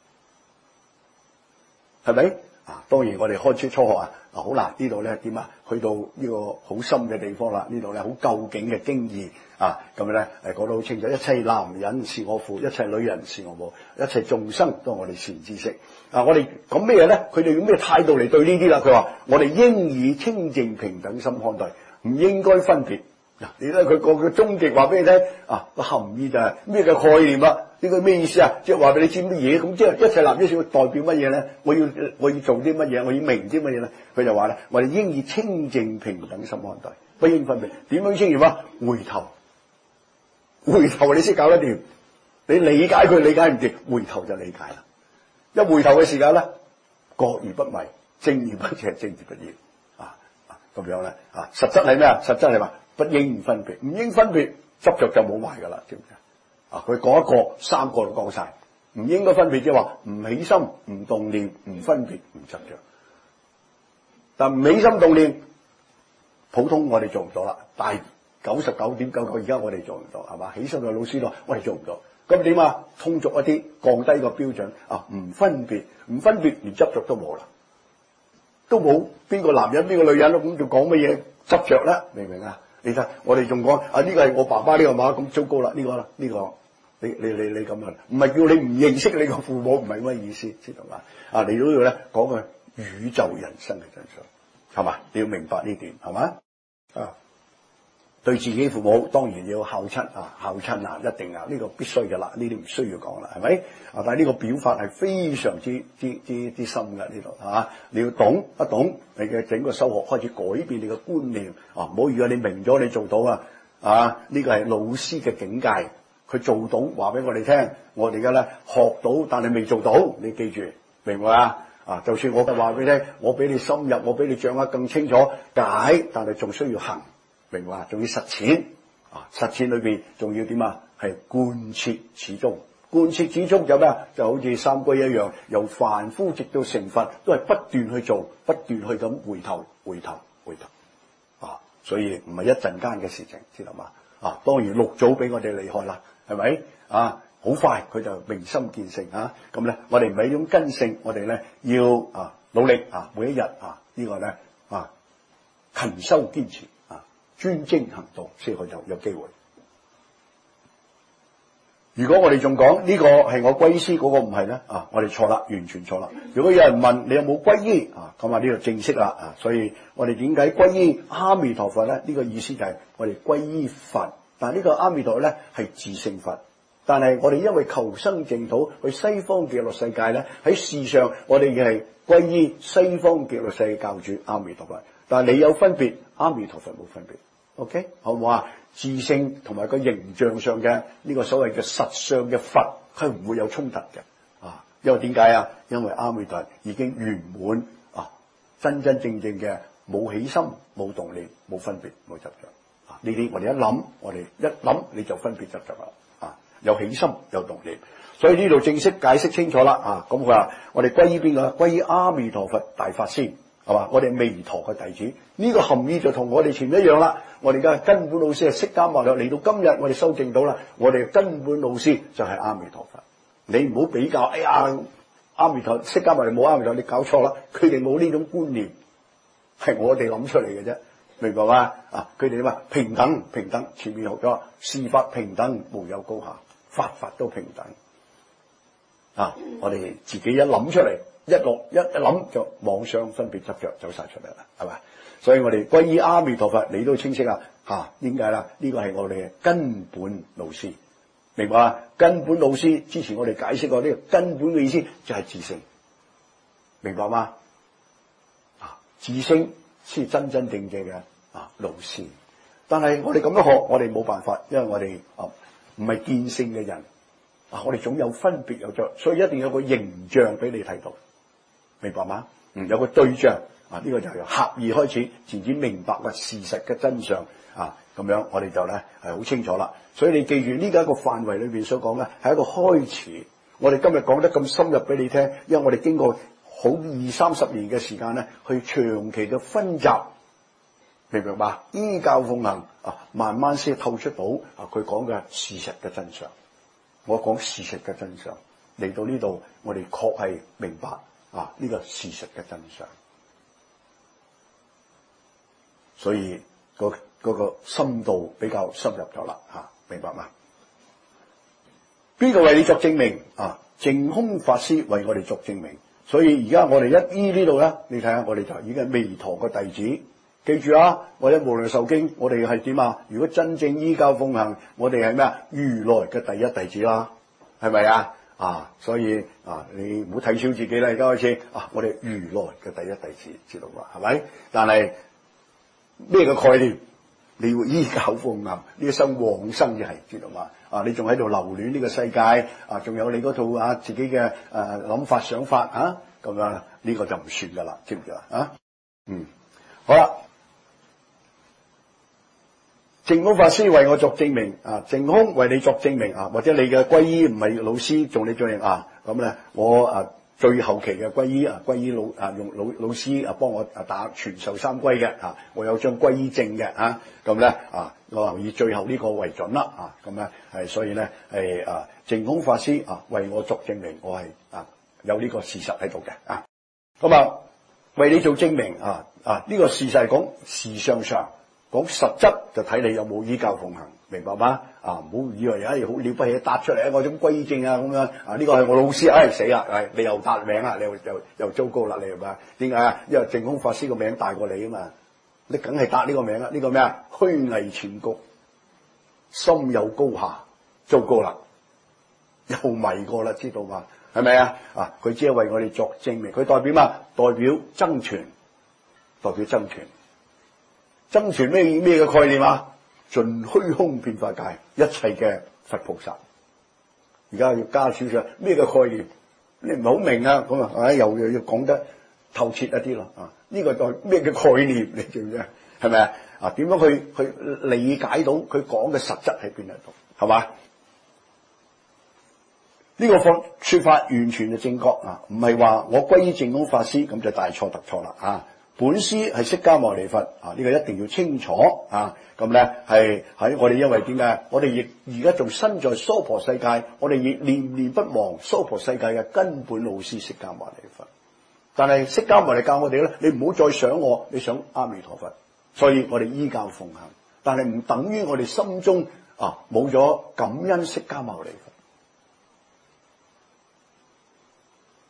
係咪？啊，當然我哋開始初學啊，啊好難呢度咧點啊？去到呢個好深嘅地方啦，呢度咧好究竟嘅經義啊，咁咧誒講得好清楚，一切男人是我父，一切女人是我母，一切眾生都係我哋善知識。啊，我哋講咩嘢咧？佢哋用咩態度嚟對呢啲啦？佢話我哋應以清淨平等心看待，唔應該分別。嗱，你睇佢個嘅終極話俾你聽啊，個含義就係咩嘅概念啊？呢個咩意思啊？即係話俾你知乜嘢？咁即係一切男一切代表乜嘢咧？我要我要做啲乜嘢？我要明啲乜嘢咧？佢就話咧，我哋應以清淨平等心看待，不應分別。點樣清淨啊？回頭，回頭你先搞得掂。你理解佢理解唔掂，回頭就理解啦。一回頭嘅時間咧，覺而不迷，正而不邪，正而不妖啊！咁樣咧啊，實質係咩啊？實質係話不應分別，唔應分別，執着就冇埋噶啦，知唔知啊？佢講一個，三個就講晒，唔應該分別，即係話唔起心、唔動念、唔分別、唔執着。但唔起心動念，普通我哋做唔到啦。但係九十九點九九，而家我哋做唔到，係嘛？起心嘅老師都話我哋做唔到。咁點啊？通俗一啲，降低個標準啊！唔分別，唔分別，連執着都冇啦，都冇邊個男人邊個女人咯？咁就講乜嘢執着咧？明唔明啊？你睇我哋仲講啊，呢個係我爸爸呢個媽咁糟糕啦，呢個啦呢個，你你你你咁樣，唔係叫你唔認識你個父母，唔係乜意思，知道嘛？啊，你都要咧講個宇宙人生嘅真相，係嘛？你要明白呢點，係嘛？啊，對自己父母當然要孝親啊，孝親啊，一定啊，呢個必須嘅啦，呢啲唔需要講啦，係咪？啊，但係呢個表法係非常之之之之深嘅呢度，係嘛？你要懂一懂，你嘅整個修學開始改變你嘅觀念啊！唔好以為你明咗你做到啊！啊，呢個係老師嘅境界，佢做到話俾我哋聽，我哋而家咧學到，但係未做到，你記住，明唔明啊？啊，就算我話俾你聽，我俾你深入，我俾你掌握更清楚解，但係仲需要行。明話仲要實踐啊！實踐裏邊仲要點啊？係貫徹始終，貫徹始終就咩啊？就好似三歸一樣，由凡夫直到成佛，都係不斷去做，不斷去咁回頭、回頭、回頭啊！所以唔係一陣間嘅事情，知道嘛？啊，當然六祖比我哋厲害啦，係咪啊？好快佢就明心見性啊！咁咧，我哋唔係呢種根性，我哋咧要啊努力啊，每一日啊、這個、呢個咧啊勤修堅持。專精行動先可以有有機會。 如果我哋仲講呢個係我歸依師，嗰個唔係咧啊，我哋錯啦，完全錯啦。如果有人問你有冇歸依啊，咁啊呢個正式啦啊，所以我哋點解歸依阿彌陀佛咧？呢個意思就係我哋歸依佛，但係呢個阿彌陀佛咧係自性佛。但係我哋因為求生淨土去西方極樂世界咧，喺事上我哋係歸依西方極樂世界教主阿彌陀佛，但係你有分別，阿彌陀佛冇分別。OK， 好唔好啊？自性同埋個形象上嘅呢個所謂嘅實相嘅佛，佢唔會有衝突嘅啊！因為點解啊？因為阿彌陀佛已經圓滿啊，真真正正嘅冇起心、冇動念、冇分別、冇執着啊！呢啲我哋一諗，我哋一諗你就分別執着啦啊！有起心有動念，所以呢度正式解釋清楚啦啊！咁佢話我哋歸依邊個？歸依阿彌陀佛大法師。係嘛？我哋彌陀嘅弟子，呢、這個含義就同我哋前一樣啦。我哋嘅根本老師係釋迦牟尼，嚟到今日我哋修正到啦。我哋根本老師就係阿彌陀佛。你唔好比較，哎呀，阿彌陀釋迦牟尼冇阿彌陀，你搞錯啦。佢哋冇呢種觀念，係我哋諗出嚟嘅啫，明白嘛？啊，佢哋話平等平等，前面學咗事法平等，無有高下，法法都平等。啊，我哋自己一諗出嚟。一落一一諗就妄想分別執着走晒出嚟啦，係嘛？所以我哋歸依阿彌陀佛，你都清晰啦嚇。點解啦？呢個係我哋嘅根本老師，明白啊？根本老師之前我哋解釋過呢個根本嘅意思就係自性，明白嗎？啊，自性先真真正正嘅啊老師。但係我哋咁樣學，我哋冇辦法，因為我哋啊唔係見性嘅人啊，我哋總有分別有着，所以一定有個形象俾你睇到。明白嗎？嗯，有個對象啊，呢、這個就係由狹義開始，漸漸明白嘅事實嘅真相啊，咁樣我哋就咧係好清楚啦。所以你記住呢個一個範圍裏邊所講咧係一個開始。我哋今日講得咁深入俾你聽，因為我哋經過好二三十年嘅時間咧，去長期嘅分集，明唔明白？依教奉行啊，慢慢先透出到啊佢講嘅事實嘅真相。我講事實嘅真相嚟到呢度，我哋確係明白。啊！呢、這個事實嘅真相，所以、那個嗰、那個深度比較深入咗啦嚇，明白嗎？邊個為你作證明啊？淨空法師為我哋作證明，所以而家我哋一依呢度咧，你睇下我哋就已經係彌陀嘅弟子。記住啊！我哋無量壽經，我哋係點啊？如果真正依教奉行，我哋係咩啊？如來嘅第一弟子啦，係咪啊？啊，所以啊，你唔好睇小自己啦，而家開始啊，我哋如來嘅第一弟子，知道嘛？係咪？但係咩個概念？你要依教奉行，呢一生往生就係，知道嘛？啊，你仲喺度留戀呢個世界啊，仲有你嗰套啊自己嘅誒諗法想法啊，咁樣呢、這個就唔算噶啦，知唔知啊？啊，嗯，好啦。淨空法師為我作證明啊，淨空為你作證明啊，或者你嘅皈依唔係老師做你證明啊，咁咧我啊最後期嘅皈依啊，皈依老啊用老老師啊幫我啊打傳授三皈嘅啊，我有張皈依證嘅啊，咁咧啊我以最後呢個為準啦啊，咁咧係所以咧係啊淨空法師啊為我作證明，我係啊有呢個事實喺度嘅啊，咁啊為你做證明啊啊呢個事實係講事相上。講實質就睇你有冇依教奉行，明白嗎？啊，唔好以為唉好了不起答出嚟，我種皈依證啊咁樣啊，呢個係我老師，唉死啦，係你又答名啊，你又又又糟糕啦，你係咪？點解啊？因為淨空法師個名大過你啊嘛，你梗係答呢個名啊？呢個咩啊？虛偽纏局，心有高下，糟糕啦，又迷過啦，知道嘛？係咪啊？啊，佢只係為我哋作證明，佢代表嘛？代表增傳，代表增傳。增傳咩咩嘅概念啊？盡虛空變化界一切嘅佛菩薩，而家要加少少咩嘅概念？你唔係好明啊？咁啊，唉，又又要講得透徹一啲咯啊！呢、這個代咩嘅概念？你知唔知啊？係咪啊？啊，點樣去去理解到佢講嘅實質喺邊度？係嘛？呢、這個方說法完全就正確啊！唔係話我歸依淨空法師咁就大錯特錯啦啊！本師係釋迦牟尼佛啊！呢、這個一定要清楚啊！咁咧係喺我哋因為點解？我哋亦而家仲身在娑婆世界，我哋亦念念不忘娑婆世界嘅根本老師釋迦牟尼佛。但係釋迦牟尼教我哋咧，你唔好再想我，你想阿彌陀佛。所以我哋依教奉行，但係唔等於我哋心中啊冇咗感恩釋迦牟尼佛。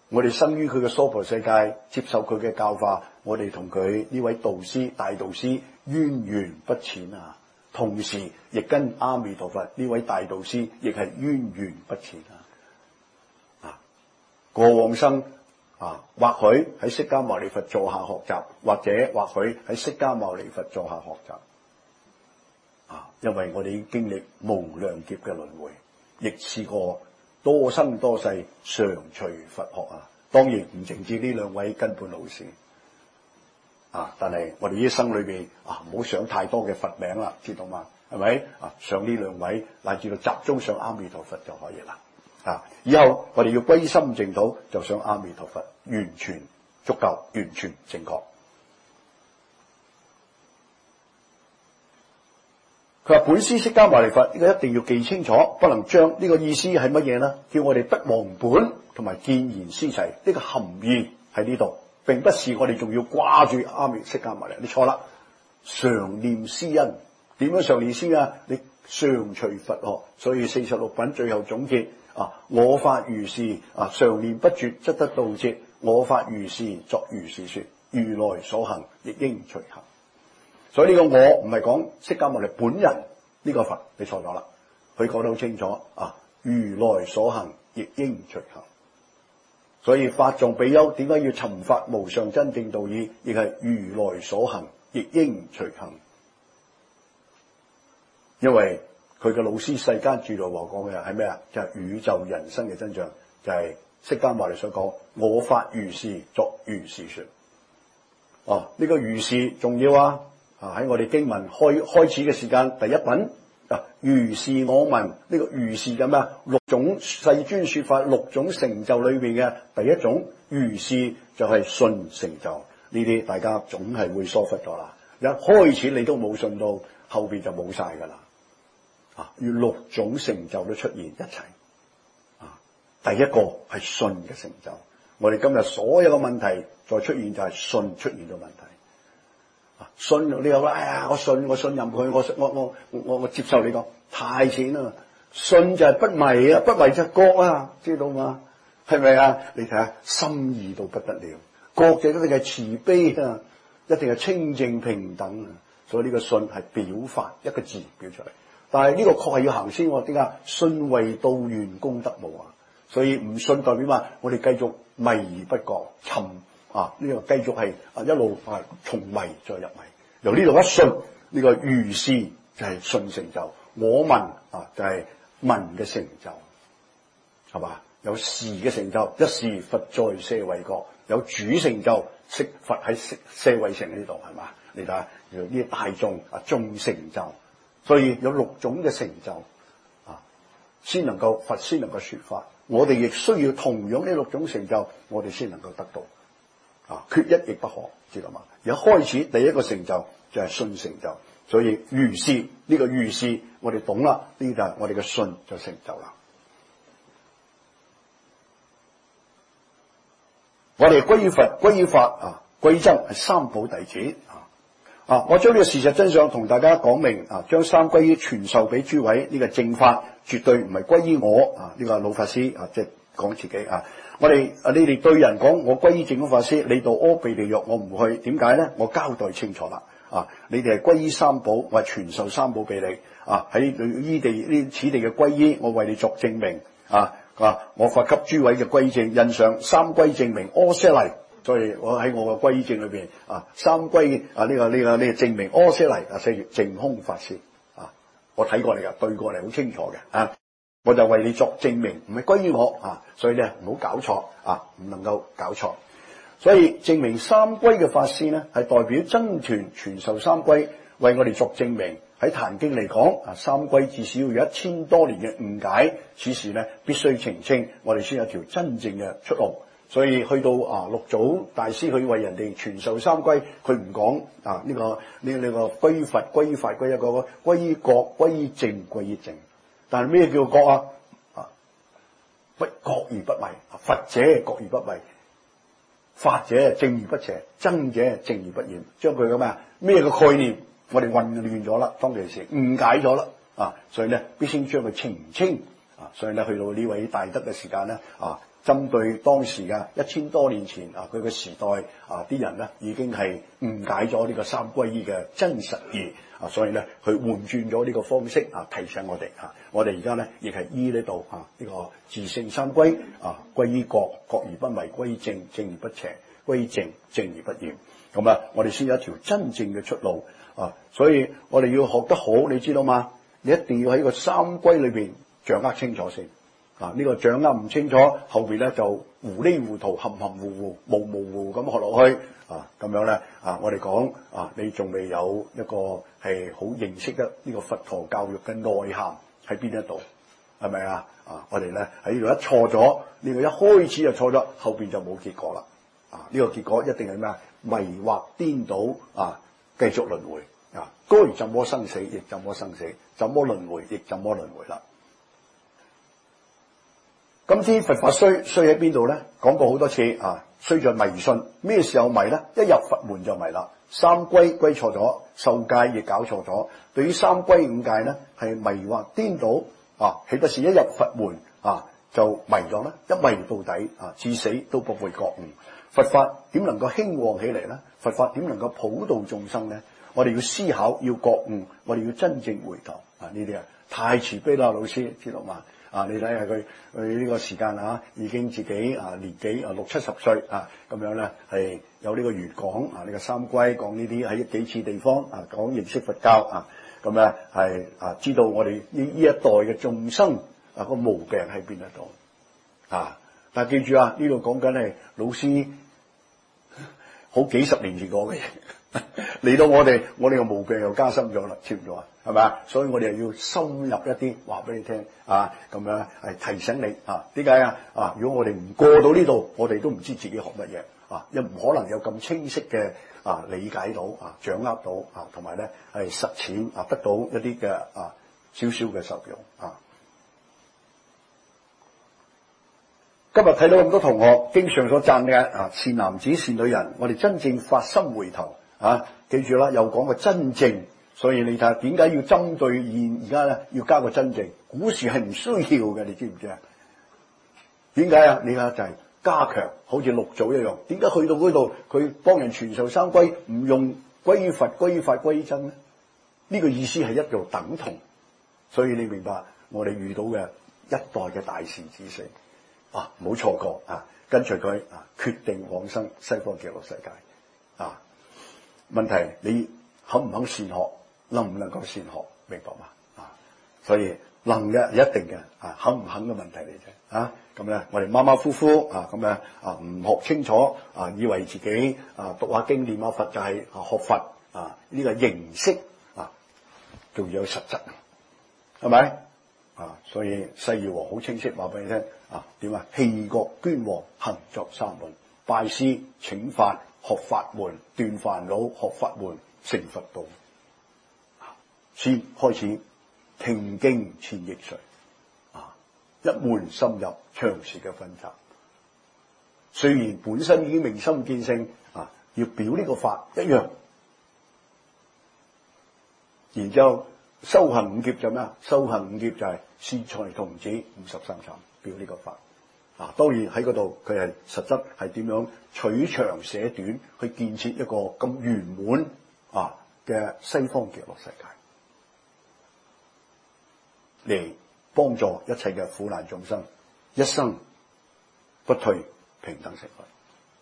我哋生於佢嘅娑婆世界，接受佢嘅教化，我哋同佢呢位導師大導師淵源不淺啊！同時亦跟阿彌陀佛呢位大導師亦係淵源不淺啊！啊，過往生啊，或許喺釋迦牟尼佛座下學習，或者或許喺釋迦牟尼佛座下學習啊，因為我哋已經經歷無量劫嘅輪迴，亦試過多生多世常隨佛學啊！當然唔淨止呢兩位根本老師啊，但係我哋一生裏邊啊，唔好想太多嘅佛名啦，知道嗎？係咪啊？上呢兩位乃至到集中上阿彌陀佛就可以啦啊！以後我哋要歸心淨土，就上阿彌陀佛，完全足夠，完全正確。佢話本師釋迦牟尼佛呢個一定要記清楚，不能將呢個意思係乜嘢呢？叫我哋得忘本同埋見賢思齊，呢個含義喺呢度，並不是我哋仲要掛住阿彌釋迦牟尼。你錯啦，常念師恩，點樣常念師啊？你常隨佛學，所以四十六品最後總結啊，我法如是啊，常念不絕，則得道捷。我法如是，作如是說，如來所行，亦應隨行。所以呢個我唔係講釋迦牟尼本人呢個佛，你錯咗啦。佢講得好清楚啊，如來所行，亦應隨行。所以法藏比丘點解要尋發無上真正道義，亦係如來所行，亦應隨行。因為佢嘅老師世間住道王講嘅係咩啊？就係、是、宇宙人生嘅真相，就係、是、釋迦牟尼所講，我法如是，作如是說。哦、啊，呢、這個如是重要啊！啊！喺我哋經文開開始嘅時間，第一品啊，如是我聞，呢、這個如是咁啊，六種世尊說法，六種成就裏邊嘅第一種如是就係信成就。呢啲大家總係會疏忽咗啦。一開始你都冇信到，後邊就冇晒噶啦。啊，要六種成就都出現一齊。啊，第一個係信嘅成就。我哋今日所有嘅問題再出現就係信出現咗問題。信你又話，哎呀，我信我信任佢，我我我我我接受你講太淺啦。信就係不迷啊，不迷就覺啊，知道嘛？係咪啊？你睇下心意到不得了，覺就一定係慈悲啊，一定係清淨平等啊。所以呢個信係表法一個字表出嚟，但係呢個確係要行先。點解？信為道源功德無啊，所以唔信代表話我哋繼續迷而不覺沉。啊！呢、這個繼續係啊一路啊從迷再入迷，由呢度一信呢、這個如是就係信成就，我聞啊就係聞嘅成就，係嘛？有事嘅成就，一事佛在舍衛國，有主成就，釋佛喺舍衛城呢度，係嘛？你睇下呢啲大眾啊眾成就，所以有六種嘅成就啊，先能夠佛先能夠說法。我哋亦需要同樣呢六種成就，我哋先能夠得到。啊，缺一亦不可，知道嘛？而開始第一個成就就係信成就，所以如是呢、這個如是我哋懂啦，呢就係我哋嘅信就成就啦。我哋歸於佛、歸於法啊，歸僧係三寶弟子啊。啊，我將呢個事實真相同大家講明啊，將三歸於傳授俾諸位，呢、這個正法絕對唔係歸於我啊，呢、這個老法師啊，即係講自己啊。我哋啊，你哋對人講我歸於正法法師，你到阿鼻地獄我唔去，點解咧？我交代清楚啦。啊，你哋係歸於三寶，我係傳授三寶俾你。啊，喺依地呢此地嘅歸依，我為你作證明。啊啊，我發給諸位嘅歸證，印上三歸證明阿闍黎。所以我喺我嘅歸依證裏邊啊，三歸啊呢、這個呢、這個呢、這個證明阿闍黎啊，寫住淨空法師。啊，我睇過嚟噶，對過嚟好清楚嘅啊。我就為你作證明，唔係歸於我啊，所以咧唔好搞錯啊，唔能夠搞錯。所以證明三歸嘅法師咧，係代表僧團傳授三歸，為我哋作證明。喺《壇經》嚟講啊，三歸至少要有一千多年嘅誤解，此事咧必須澄清，我哋先有條真正嘅出路。所以去到啊六祖大師去為人哋傳授三歸，佢唔講啊呢、這個呢呢、這個歸於佛、歸於法、歸一個歸於覺、歸於正、歸於正。但係咩叫覺啊？啊，不覺而不迷，佛者覺而不迷，法者正而不邪，僧者正而不染。將佢嘅咩啊咩嘅概念，我哋混亂咗啦，當其時誤解咗啦啊！所以咧必須將佢澄清啊！所以咧去到呢位大德嘅時間咧啊， 針對當時嘅一千多年前啊，佢嘅時代啊，啲人咧已經係誤解咗呢個三皈依嘅真實義啊，所以咧佢換轉咗呢個方式啊，提醒我哋啊，我哋而家咧亦係依呢度啊呢個自性三皈啊，皈依覺，覺而不迷；皈依正，正而不邪；皈依淨，正而不染。咁啊，我哋先有一條真正嘅出路啊，所以我哋要學得好，你知道嗎？你一定要喺個三皈裏邊掌握清楚先。啊！呢、這個掌握唔清楚，後邊咧就糊里糊塗、含含糊糊、模模糊糊咁學落去啊！咁樣咧啊，我哋講啊，你仲未有一個係好認識得呢個佛陀教育嘅內涵喺邊一度，係咪啊？啊！我哋咧喺呢度一錯咗，呢、這個一開始就錯咗，後邊就冇結果啦！啊！呢、這個結果一定係咩啊？迷惑顛倒啊！繼續輪迴啊！該怎麼生死亦怎麼生死，怎麼輪迴亦怎麼輪迴啦！今天佛法衰衰喺邊度咧？講過好多次啊，衰在迷信。咩時候迷咧？一入佛門就迷啦。三皈皈錯咗，受戒亦搞錯咗。對於三皈五戒咧，係迷惑顛倒啊，豈不是一入佛門啊就迷咗咧？一迷到底啊，至死都不會覺悟。佛法點能夠興旺起嚟咧？佛法點能夠普度眾生咧？我哋要思考，要覺悟，我哋要真正回頭啊！呢啲啊太慈悲啦，老師知道嘛？啊！你睇下佢佢呢個時間啊，已經自己啊年紀啊六七十歲啊咁樣咧，係有呢個粵講啊呢、這個三皈講呢啲喺幾次地方啊講認識佛教啊，咁咧係啊知道我哋呢呢一代嘅眾生啊個毛病喺邊一度啊！但係記住啊，呢度講緊係老師好幾十年前講嘅嘢。嚟到我哋，我哋嘅毛病又加深咗啦，知唔知啊？係咪啊？所以我哋又要深入一啲話俾你聽啊，咁樣係提醒你啊。點解啊？啊，如果我哋唔過到呢度，我哋都唔知自己學乜嘢啊，又唔可能有咁清晰嘅啊理解到啊，掌握到啊，同埋咧係實踐啊，得到一啲嘅啊少少嘅受用啊。今日睇到咁多同學經常所讚嘅啊，善男子善女人，我哋真正發心回頭。啊！記住啦，又講個真正，所以你睇下點解要針對現而家咧要加個真正？古時係唔需要嘅，你知唔知啊？點解啊？你睇下就係加強，好似六祖一樣。點解去到嗰度佢幫人傳授三皈，唔用歸於佛、歸於法、歸於真咧？呢、這個意思係一度等同。所以你明白我哋遇到嘅一代嘅大善知識啊，唔好錯過啊！跟隨佢啊，決定往生西方極樂世界啊！問題你肯唔肯善學，能唔能夠善學，明白嘛？啊，所以能嘅一定嘅啊，肯唔肯嘅問題嚟啫啊！咁咧，我哋馬馬虎虎啊，咁咧啊，唔學清楚啊，以為自己啊讀下經念下佛就係啊學佛啊，呢個形式啊，仲有實質，係咪啊？所以西爾王好清晰話俾你聽啊，點啊？棄國捐王，行作三輪，拜師請法。學法門斷煩惱，學法門成佛道。先開始聽經千億歲，啊，一門深入，長時嘅分集。雖然本身已經明心見性，啊，要表呢個法一樣。然之後修行五劫就咩啊？修行五劫就係善財童子五十三參，表呢個法。啊，當然喺嗰度佢係實質係點樣取長寫短，去建設一個咁圓滿啊嘅西方極樂世界，嚟幫助一切嘅苦難眾生，一生不退，平等成佛。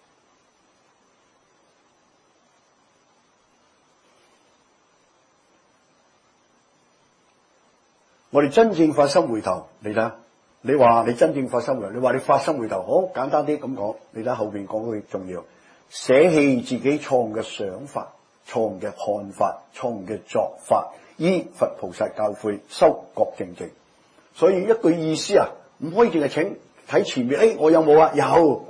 我哋真正發心回頭，你睇下。你話你真正發心回頭，你話你發心回頭，好簡單啲咁講。你睇後邊講句重要，捨棄自己錯誤嘅想法、錯誤嘅看法、錯誤嘅作法，依佛菩薩教誨修覺正淨。所以一句意思啊，唔可以淨係請睇前面，誒、哎，我有冇啊？有，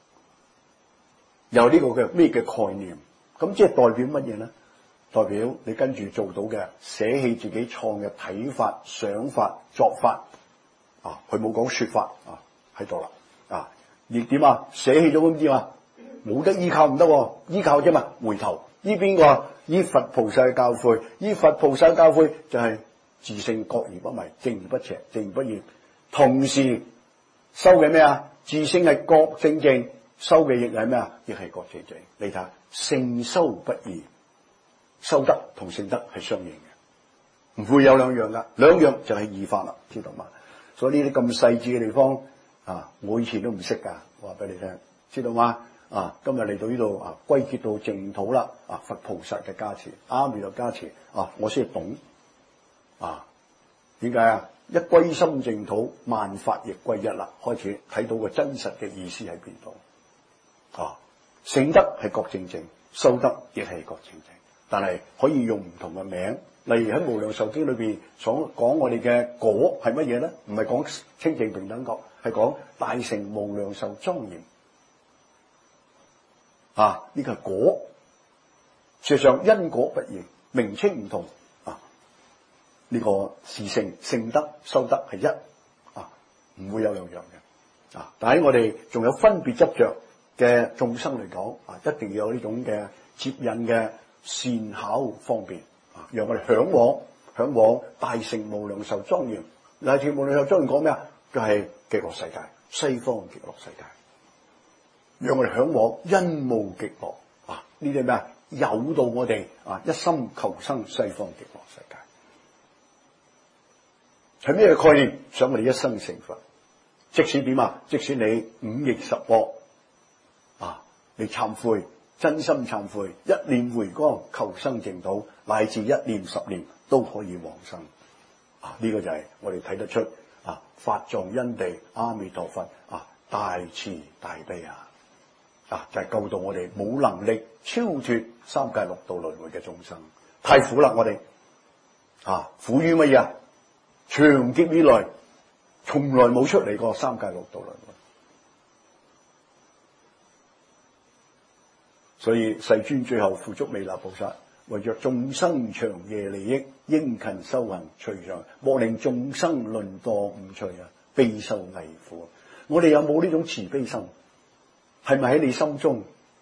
有呢個嘅咩嘅概念？咁即係代表乜嘢咧？代表你跟住做到嘅，捨棄自己錯嘅睇法、想法、作法。啊！佢冇講說法啊，喺度啦啊！而點啊？捨棄咗咁點啊？冇得依靠唔得，依靠啫嘛。回頭依邊個？依佛菩薩嘅教誨，依佛菩薩嘅教誨就係自性覺而不迷，正而不邪，正而不染。同時修嘅咩啊？ 自性係覺正正，修嘅亦係咩啊？亦係覺正正。你睇下，聖修不異，修德同聖德係相應嘅，唔會有兩樣噶，兩樣就係異法啦，知道嘛？所以呢啲咁細緻嘅地方啊，我以前都唔識噶，我話俾你聽，知道嘛？啊，今日嚟到呢度啊，歸結到淨土啦，啊，佛菩薩嘅加持，阿彌陀加持，啊，我先懂，啊，點解啊？一歸心淨土，萬法亦歸一啦，開始睇到個真實嘅意思喺邊度，啊，聖德係覺正正，修德亦係覺正正，但係可以用唔同嘅名。例如喺無量壽經裏邊所講我哋嘅果係乜嘢咧？唔係講清淨平等覺，係講大乘無量壽莊嚴。啊，呢個係果。事實上因果不異，名稱唔同。啊，呢、這個自性聖德修德係一。啊，唔會有兩樣嘅。啊，但喺我哋仲有分別執着嘅眾生嚟講，啊，一定要有呢種嘅接引嘅善巧方便。啊，讓我哋向往向往大乘無量壽莊嚴。大乘無量壽莊嚴講咩啊？就係極樂世界，西方極樂世界。讓我哋向往因無極樂啊！呢啲咩啊？誘導我哋啊，一心求生西方極樂世界。係咩概念？想我哋一生成佛。即使點啊？即使你五逆十惡啊，你懺悔。真心懺悔，一念回光，求生淨土，乃至一念十念都可以往生。啊，呢、這個就係我哋睇得出啊，法藏因地阿彌陀佛啊，大慈大悲啊，啊就係、是、救到我哋冇能力超脫三界六道輪迴嘅眾生，太苦啦！我哋啊，苦於乜嘢啊？長劫以來，從來冇出嚟過三界六道輪迴。所以世尊最後付囑彌勒菩薩，為着眾生長夜利益，應勤修行，隨上莫令眾生淪墮五趣啊，悲受危苦。我哋有冇呢種慈悲心？係咪喺你心中？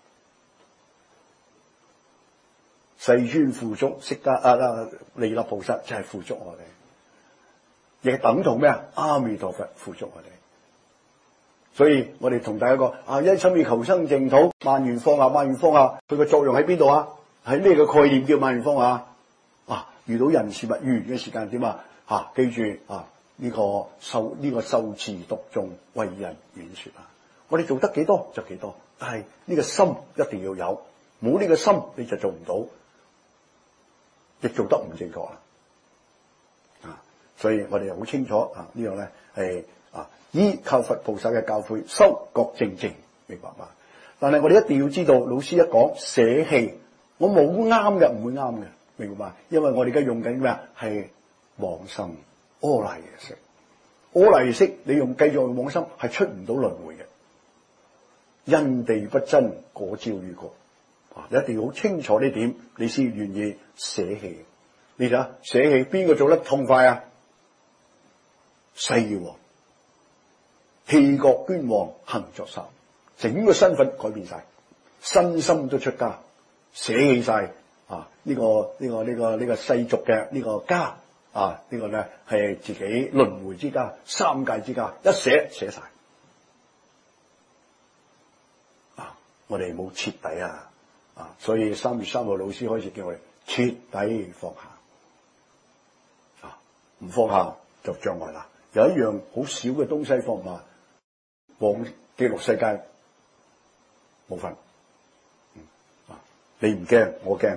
世尊付囑釋迦啊啊彌勒菩薩就係付囑我哋，亦等同咩啊？阿彌陀佛付囑我哋。所以我哋同大家講啊，一心要求生淨土，萬緣放下，萬緣放下，佢個作用喺邊度啊？喺咩個概念叫萬緣放下啊？遇到人事物緣嘅時間點啊？吓、啊，記住啊，呢、這個受呢、這個受持讀誦為人演說啊！我哋做得幾多就幾多，但係呢個心一定要有，冇呢個心你就做唔到，亦做得唔正確啊！啊，所以我哋又好清楚啊，這個、呢樣咧係。啊！依靠佛菩薩嘅教誨，修覺正正，明白嘛？但係我哋一定要知道，老師一講捨棄，我冇啱嘅，唔會啱嘅，明白嘛？因為我哋而家用緊咩啊？係往生阿賴耶識，阿賴耶識你用繼續用往生係出唔到輪迴嘅，因地不真，果招於果。啊！你一定要好清楚呢點，你先願意捨棄。你睇下捨棄邊個做得痛快啊？西王。氣國捐王行作三，整個身份改變晒，身心都出家，捨棄晒啊！呢、這個呢、這個呢、這個呢、這個世俗嘅呢個家啊，這個、呢個咧係自己輪迴之家、三界之家，一捨捨晒啊！我哋冇徹底啊啊！所以三月三號老師開始叫我哋徹底放下啊，唔放下就障礙啦。有一樣好少嘅東西放唔下。往極樂世界冇份，嗯啊，你唔驚，我驚。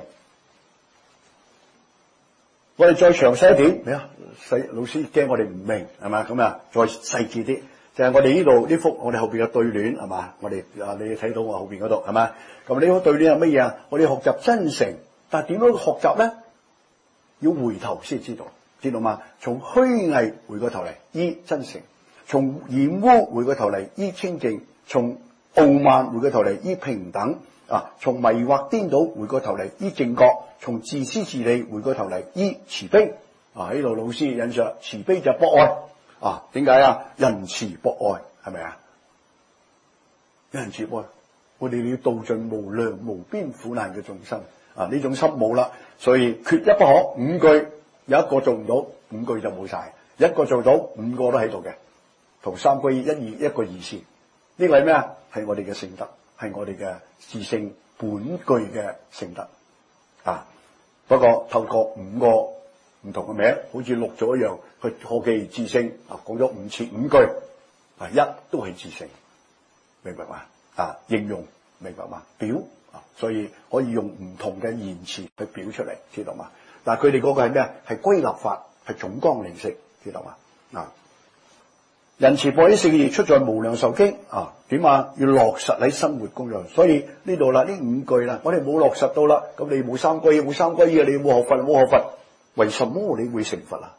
我哋再詳細一點，你啊，細老師驚我哋唔明，係嘛？咁啊，再細緻啲，就係、是、我哋呢度呢幅，我哋後邊嘅對聯，係嘛？我哋啊，你睇到我後邊嗰度，係嘛？咁呢個對聯係乜嘢啊？我哋學習真誠，但係點樣學習咧？要回頭先知道，知道嘛？從虛偽回過頭嚟，依真誠。從染污回過頭嚟依清淨，從傲慢回過頭嚟依平等啊，從迷惑顛倒回過頭嚟依正覺，從自私自利回過頭嚟依慈悲啊！呢度老師引述慈悲就博愛啊，點解啊？仁慈博愛係咪啊？仁慈博愛，我哋要度盡無量無邊苦難嘅眾生啊！呢種心冇啦，所以缺一不可。五句有一個做唔到，五句就冇晒；一個做到，五個都喺度嘅。同三歸一二一個意思呢個係咩啊？係我哋嘅聖德，係我哋嘅至聖本具嘅聖德啊。不過透過五個唔同嘅名，好似錄咗一樣，去可記至聖啊，講咗五次五句啊，一都係至聖，明白嘛？啊，應用明白嘛？表啊，所以可以用唔同嘅言辭去表出嚟，知道嘛？但係佢哋嗰個係咩啊？係歸納法，係總綱領式，知道嘛？啊，仁慈報喜聖義出在無量壽經啊，點啊？要落實喺生活工作，所以呢度啦，呢五句啦，我哋冇落實到啦，咁你冇三歸，冇三歸嘅，你冇學佛，冇學佛，為什麼你會成佛啊？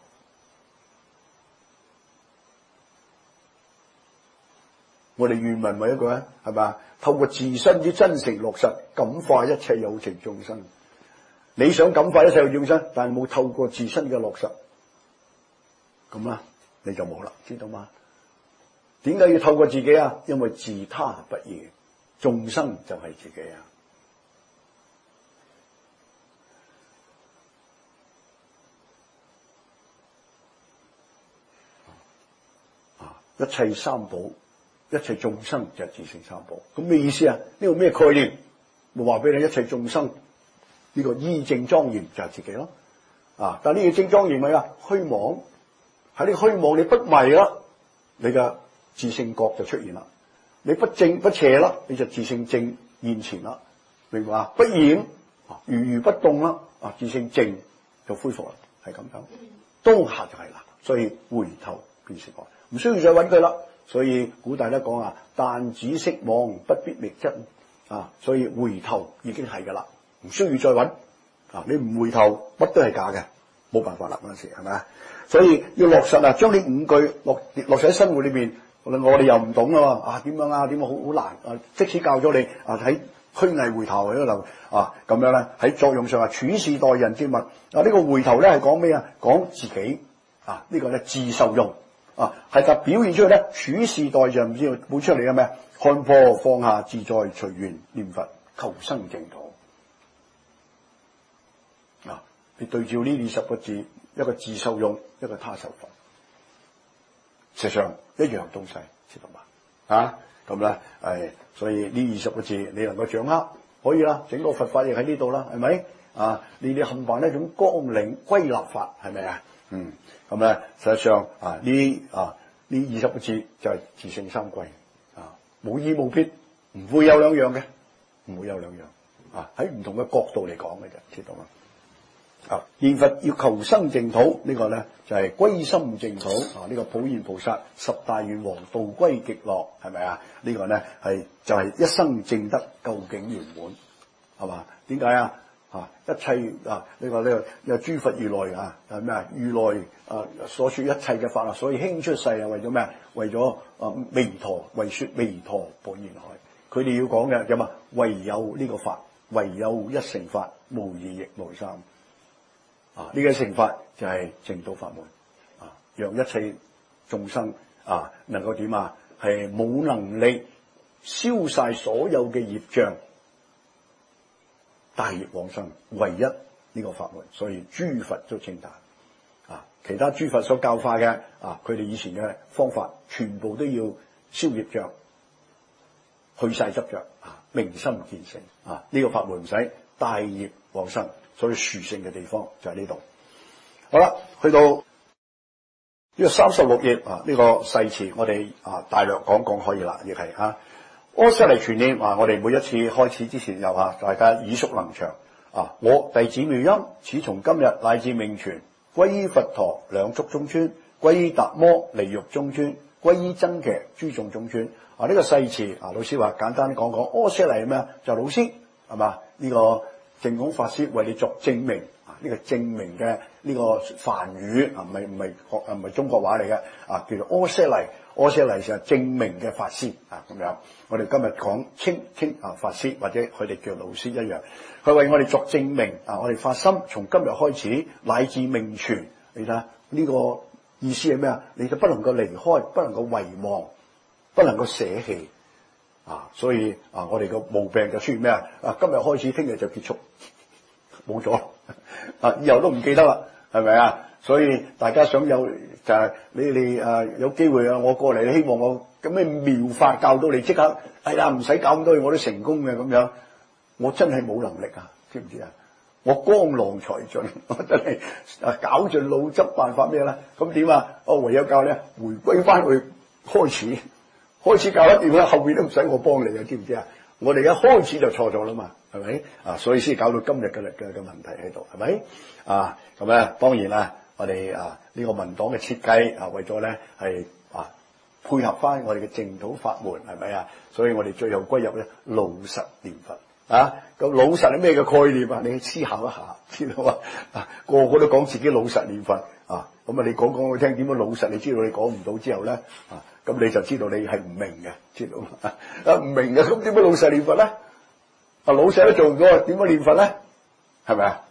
我哋願文為一個咧，係嘛？透過自身之真誠落實，感化一切有情眾生。你想感化一切有情眾生，但係冇透過自身嘅落實，咁啦，你就冇啦，知道嗎？點解要透過自己啊？因為自他不二，眾生就係自己啊！啊，一切三寶。一切眾生就係自性三寶，咁咩意思啊？呢個咩概念？我話俾你，一切眾生呢個依正莊嚴就係自己咯。啊，但係呢個正莊嚴咪啊虛妄，喺呢個虛妄你不迷啦，你嘅自性覺就出現啦。你不正不邪啦，你就自性正現前啦，明白嘛？不染啊，如如不動啦，啊，自性正就恢復啦，係咁樣。當下就係啦，所以回頭便是愛，唔需要再揾佢啦。所以古代咧講啊，但止息妄，不必覓真啊。所以回頭已經係噶啦，唔需要再揾啊。你唔回頭，乜都係假嘅，冇辦法啦嗰陣時，係咪啊？所以要落實啊，將呢五句落落實喺生活裏邊。我哋又唔懂啊，啊點樣啊？點樣好好難啊！即使教咗你啊，喺虛偽回頭喺度啊，咁樣咧喺作用上啊，處事待人接物啊，呢、這個回頭咧係講咩啊？講自己啊，這個、呢個咧自受用。啊，係就表現出嚟咧，處事待人唔知道本出嚟嘅咩？看破放下自在隨緣念佛求生淨土。啊，你對照呢二十個字，一個自受用，一個他受佛，實際上一樣東西，知道嘛？啊，咁咧係，所以呢二十個字你能夠掌握，可以啦。整個佛法亦喺呢度啦，係咪？啊，你哋冚唪唥一種綱領歸納法，係咪啊？嗯。咁咧，實際上啊，呢啊呢二十個字就係自性三歸啊，無二無別，唔會有兩樣嘅，唔會有兩樣啊，喺唔同嘅角度嚟講嘅啫，知道嗎？啊，念佛要求生淨土，這個、呢個咧就係、是、歸心淨土啊！呢、這個普賢菩薩十大願王道歸極樂，係咪啊？這個、呢個咧係就係、是、一生證得究竟圓滿，係嘛？點解啊？啊！一切啊，呢個呢個有諸佛如來啊，係咩啊？如來啊所說一切嘅法啊，所以興出世啊，為咗咩啊？為咗啊彌陀，為說彌陀本願海。佢哋要講嘅咁啊，唯有呢個法，唯有一乘法，無二亦無三。啊，呢、這個乘法就係淨土法門啊，讓一切眾生啊能夠點啊？係冇能力消晒所有嘅業障。大業往生，唯一呢個法門，所以諸佛都稱讚啊！其他諸佛所教化嘅啊，佢哋以前嘅方法，全部都要消業障，去晒執着啊，明心見性啊！呢、這個法門唔使大業往生，所以殊勝嘅地方就喺呢度。好啦，去到呢個三十六頁啊，呢、這個誓詞我哋啊大略講講可以啦，亦係啊。阿闍黎全念啊！我哋每一次開始之前又啊，大家耳熟能詳啊！我弟子妙音，此從今日乃至命存，歸依佛陀兩足中尊，歸依達摩離欲中尊，歸依僧伽諸眾中尊啊！呢、這個誓詞啊，老師話簡單講講，阿闍黎係咩啊？就係、老師係嘛？呢、這個淨空法師為你作證明啊！呢、這個證明嘅呢個梵語啊，唔係唔係國啊，唔係中國話嚟嘅啊，叫做阿闍黎。阿闍黎就係證明嘅法師啊，咁樣。我哋今日講稱稱啊法師或者佢哋叫老師一樣，佢為我哋作證明啊，我哋發心從今日開始乃至命存，你睇下呢個意思係咩啊？你就不能夠離開，不能夠遺忘，不能夠捨棄啊！所以啊，我哋個毛病就出現咩啊？啊，今日開始，聽日就結束，冇咗啊，以後都唔記得啦，係咪啊？ 所以大家想有就係、是、你哋誒有機會啊，我過嚟希望我咁咩妙法教到你即刻，哎呀唔使教咁多嘢我都成功嘅咁樣，我真係冇能力啊，知唔知啊？我江郎才盡，我真係啊搞盡腦汁辦法咩啦？咁點啊？我唯有教咧回歸翻去開始，開始教一掂啦，後邊都唔使我幫你啊，知唔知啊？我哋一開始就錯咗啦嘛，係咪啊？所以先搞到今日嘅嘅嘅問題喺度，係咪啊？咁咧當然啦，我哋啊呢、這個文檔嘅設計啊，為咗咧係啊配合翻我哋嘅淨土法門，係咪啊？所以我哋最後歸入咧老實念佛。啊，咁老實係咩嘅概念啊？你思考一下，知道嘛？啊，個個都講自己老實念佛啊，咁啊，你講講我聽點樣老實？你知道你講唔到之後咧，啊，咁你就知道你係唔明嘅，知道嘛？啊，唔明嘅，咁點樣老實念佛咧？啊，老實都做唔到，點樣念佛咧？係咪啊？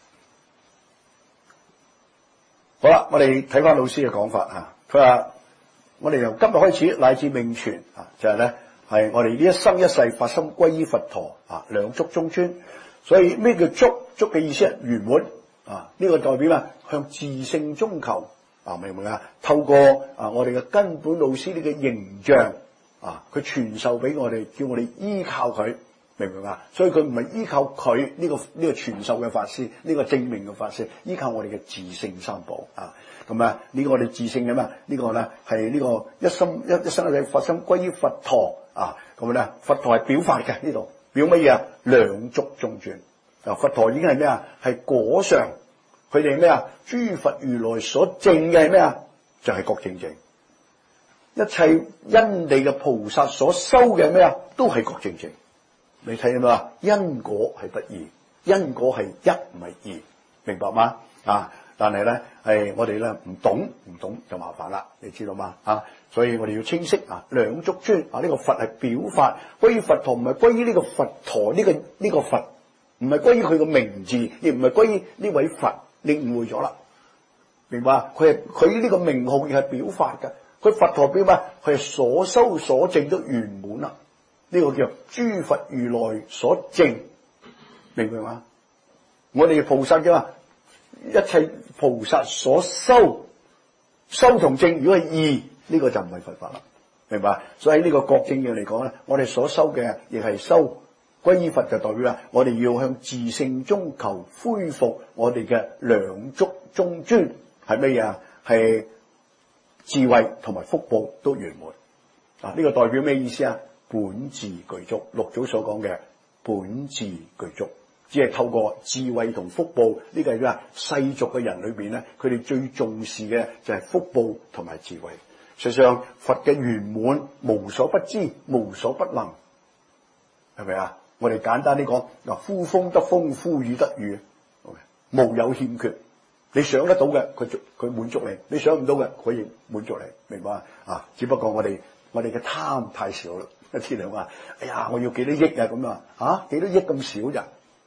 好啦，我哋睇翻老師嘅講法啊，佢話我哋由今日開始乃至命存啊，就係咧。係我哋呢一生一世發心歸依佛陀啊，兩足中尊。所以咩叫足？足嘅意思係圓滿啊，呢、這個代表咩？向自性中求啊，明唔明啊？透過啊我哋嘅根本老師呢個形象啊，佢傳授俾我哋，叫我哋依靠佢，明唔明啊？所以佢唔係依靠佢呢、這個呢、這個傳授嘅法師，呢、這個證明嘅法師，依靠我哋嘅自性三寶啊。咁啊，呢、這個我哋自性嘅嘛，呢、這個咧係呢個一心一一生一世發心歸依佛陀。啊，咁咧，佛陀係表法嘅呢度，表乜嘢啊？兩足中尊。啊，佛陀已經係咩啊？係果上，佢哋咩啊？諸佛如來所證嘅係咩啊？就係、是、覺正正。一切因地嘅菩薩所修嘅咩啊？都係覺正正。你睇到嘛？因果係不二，因果係一唔係二，明白嗎？啊！但係咧，係我哋咧唔懂，唔懂就麻煩啦，你知道嗎？啊，所以我哋要清晰啊，兩足尊啊，呢、這個佛係表法，歸於佛陀唔係歸於呢個佛陀呢、這個呢、這個佛，唔係歸於佢個名字，亦唔係歸於呢位佛，你誤會咗啦，明白？佢係佢呢個名號亦係表法嘅，佢佛陀表咩？佢係所修所證都圓滿啦，呢、這個叫諸佛如來所證，明唔明嘛？我哋菩薩嘅嘛。一切菩薩所修修同證，如果係義，呢、這個就唔係佛法啦，明白？所以喺呢個覺正嘅嚟講咧，我哋所修嘅亦係修歸依佛，就代表啦，我哋要向自性中求恢復我哋嘅兩足中尊，係乜嘢啊？係智慧同埋福報都圓滿啊！呢、這個代表咩意思啊？本自具足，六祖所講嘅本自具足。只係透過智慧同福報，呢個係咩？世俗嘅人裏邊咧，佢哋最重視嘅就係福報同埋智慧。實際上，佛嘅圓滿無所不知，無所不能，係咪啊？我哋簡單啲講，嗱，呼風得風，呼雨得雨，無有欠缺。你想得到嘅，佢佢滿足你；你想唔到嘅，佢亦滿足你，明白啊？啊，只不過我哋我哋嘅貪太少啦。一天兩話，哎呀，我要幾多億啊咁啊？嚇，幾多億咁少咋？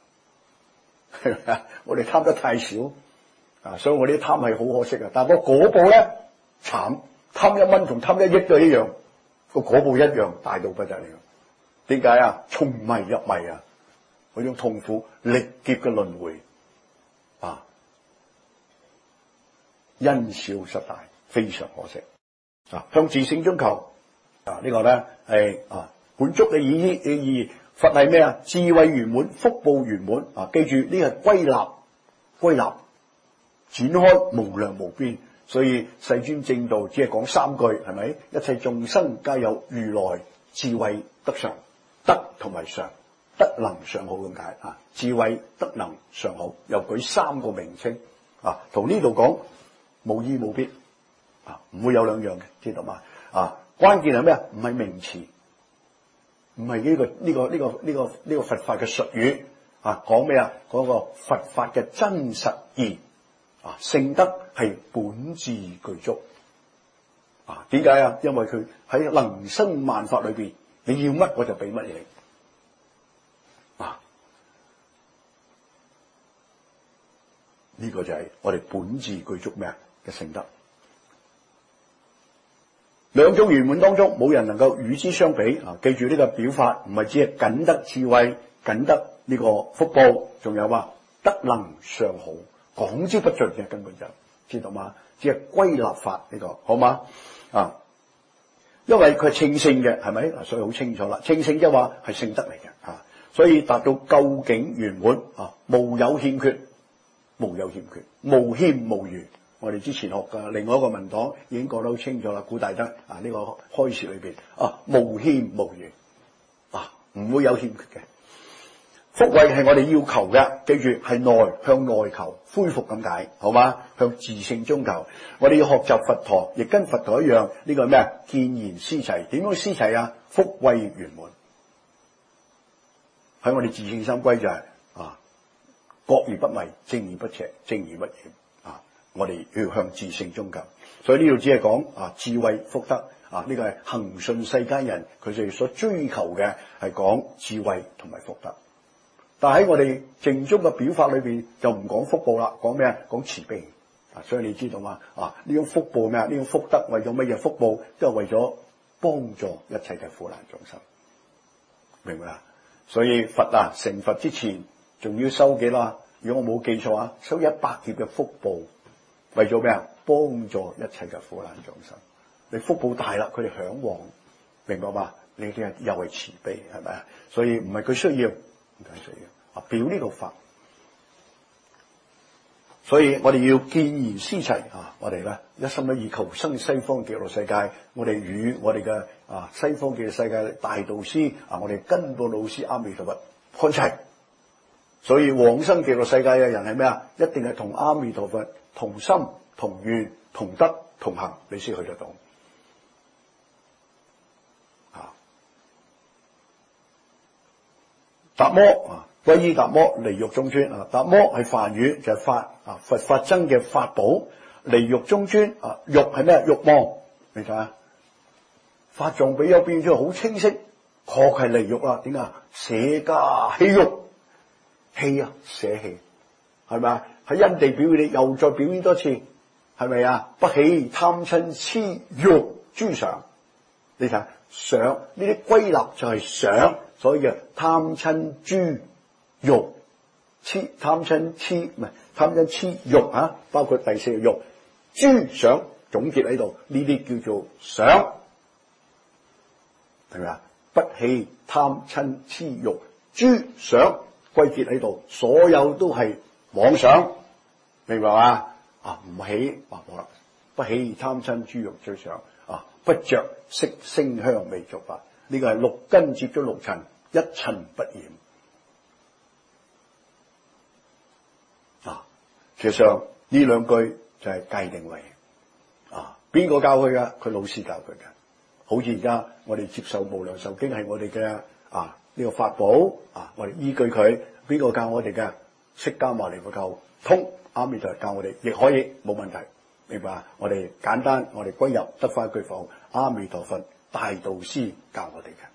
我哋貪得太少啊，所以我啲貪係好可惜啊。但係個果報咧慘，貪一蚊同貪一億都一樣，個果報一樣大到不得了。點解啊？從迷入迷啊，嗰種痛苦歷劫嘅輪迴啊，因小失大，非常可惜啊。向自性中求啊，這個、呢個咧係啊本足嘅意義嘅意義。佛係咩啊？智慧圓滿，福報圓滿啊！記住呢個歸納，歸納展開無量無邊，所以世尊正道只係講三句，係咪？一切眾生皆有如來智慧德相，德同埋相，德能相好咁解啊！智慧德能相好，又舉三個名稱啊，同呢度講無異無別啊，唔會有兩樣嘅，知道嘛？啊，關鍵係咩啊？唔係名詞。唔係呢個呢、這個呢、這個呢、這個呢、這個佛法嘅術語啊，講咩啊？講個佛法嘅真實義啊，聖德係本自具足啊。點解啊？因為佢喺能生萬法裏邊，你要乜我就俾乜嘢啊。呢、這個就係我哋本自具足咩啊嘅聖德。兩種圓滿當中，冇人能夠與之相比啊！記住呢個表法，唔係只係僅得智慧，僅得呢個福報，仲有話德能相好，講之不盡嘅根本就知道嗎？只係歸納法呢個，好嗎？啊，因為佢係稱聖嘅，係咪？嗱，所以好清楚啦。稱聖即係話係聖德嚟嘅，啊，所以達到究竟圓滿啊，無有欠缺，無有欠缺，無欠無餘。我哋之前學嘅另外一個文檔已經講得好清楚啦。古大德啊，呢、這個開示裏邊啊，無欠無餘啊，唔會有欠缺嘅。福慧係我哋要求嘅，記住係內向內求，恢復咁解，好嗎？向自性中求。我哋要學習佛陀，亦跟佛陀一樣，呢、這個係咩啊？見賢思齊。點樣思齊啊？福慧圓滿。喺我哋自性三歸就係、是、啊，覺而不迷，正而不邪，正而不染啊。我哋要向自性中求。所以呢度只係講啊，智慧福德啊，呢、這個係恆順世間人佢哋所追求嘅，係講智慧同埋福德。但喺我哋正宗嘅表法裏邊就唔講福報啦，講咩啊？講慈悲啊！所以你知道嘛？啊，呢種福報咩啊？呢種福德為咗乜嘢？福報都係為咗幫助一切嘅苦難眾生，明唔明啊？所以佛啊成佛之前仲要收幾多？如果我冇記錯啊，收一百劫嘅福報，為咗咩啊？幫助一切嘅苦難眾生。你福報大啦，佢哋向往，明白嘛？你啲又係慈悲，係咪啊？所以唔係佢需要。唔解需要啊，表呢個法，所以我哋要見賢思齊啊！我哋咧一心一意求生西方極樂世界，我哋與我哋嘅啊西方極樂世界大導師啊，我哋根本老師阿彌陀佛看齊。所以往生極樂世界嘅人係咩啊？一定係同阿彌陀佛同心同願同德同行，你先去得到。達摩啊，皈依達摩，離欲中尊啊。達摩係梵語，就係、是、法啊，佛法僧嘅法寶。離欲中尊啊，欲係咩？欲望。你睇下，法藏比丘變咗好清晰，確係離欲啦。點解？捨家棄欲，棄啊，捨棄，係咪啊？喺因地表現，你又再表演多次，係咪啊？不起貪嗔痴欲諸常。你睇下，想呢啲歸納就係想。所以嘅貪嗔諸欲痴，貪嗔痴唔係貪嗔痴欲啊，包括第四個欲諸想，總結喺度，呢啲叫做想，係咪啊？不起貪嗔痴欲諸想，歸結喺度，所有都係妄想，明白嘛？啊，唔起啊，好啦，不起貪嗔諸欲諸想啊，不着色聲香味觸法。呢個係六根接咗六塵，一塵不染啊！其實上呢兩句就係界定為啊，邊個教佢㗎？佢老師教佢嘅。好似而家我哋接受無量壽經係我哋嘅啊呢個法寶啊，我哋依據佢。邊個教我哋嘅？釋迦牟尼佛教通，阿彌陀佛教我哋亦可以冇問題，明白？我哋簡單，我哋歸入得翻一句話：阿彌陀佛。大導師教我哋嘅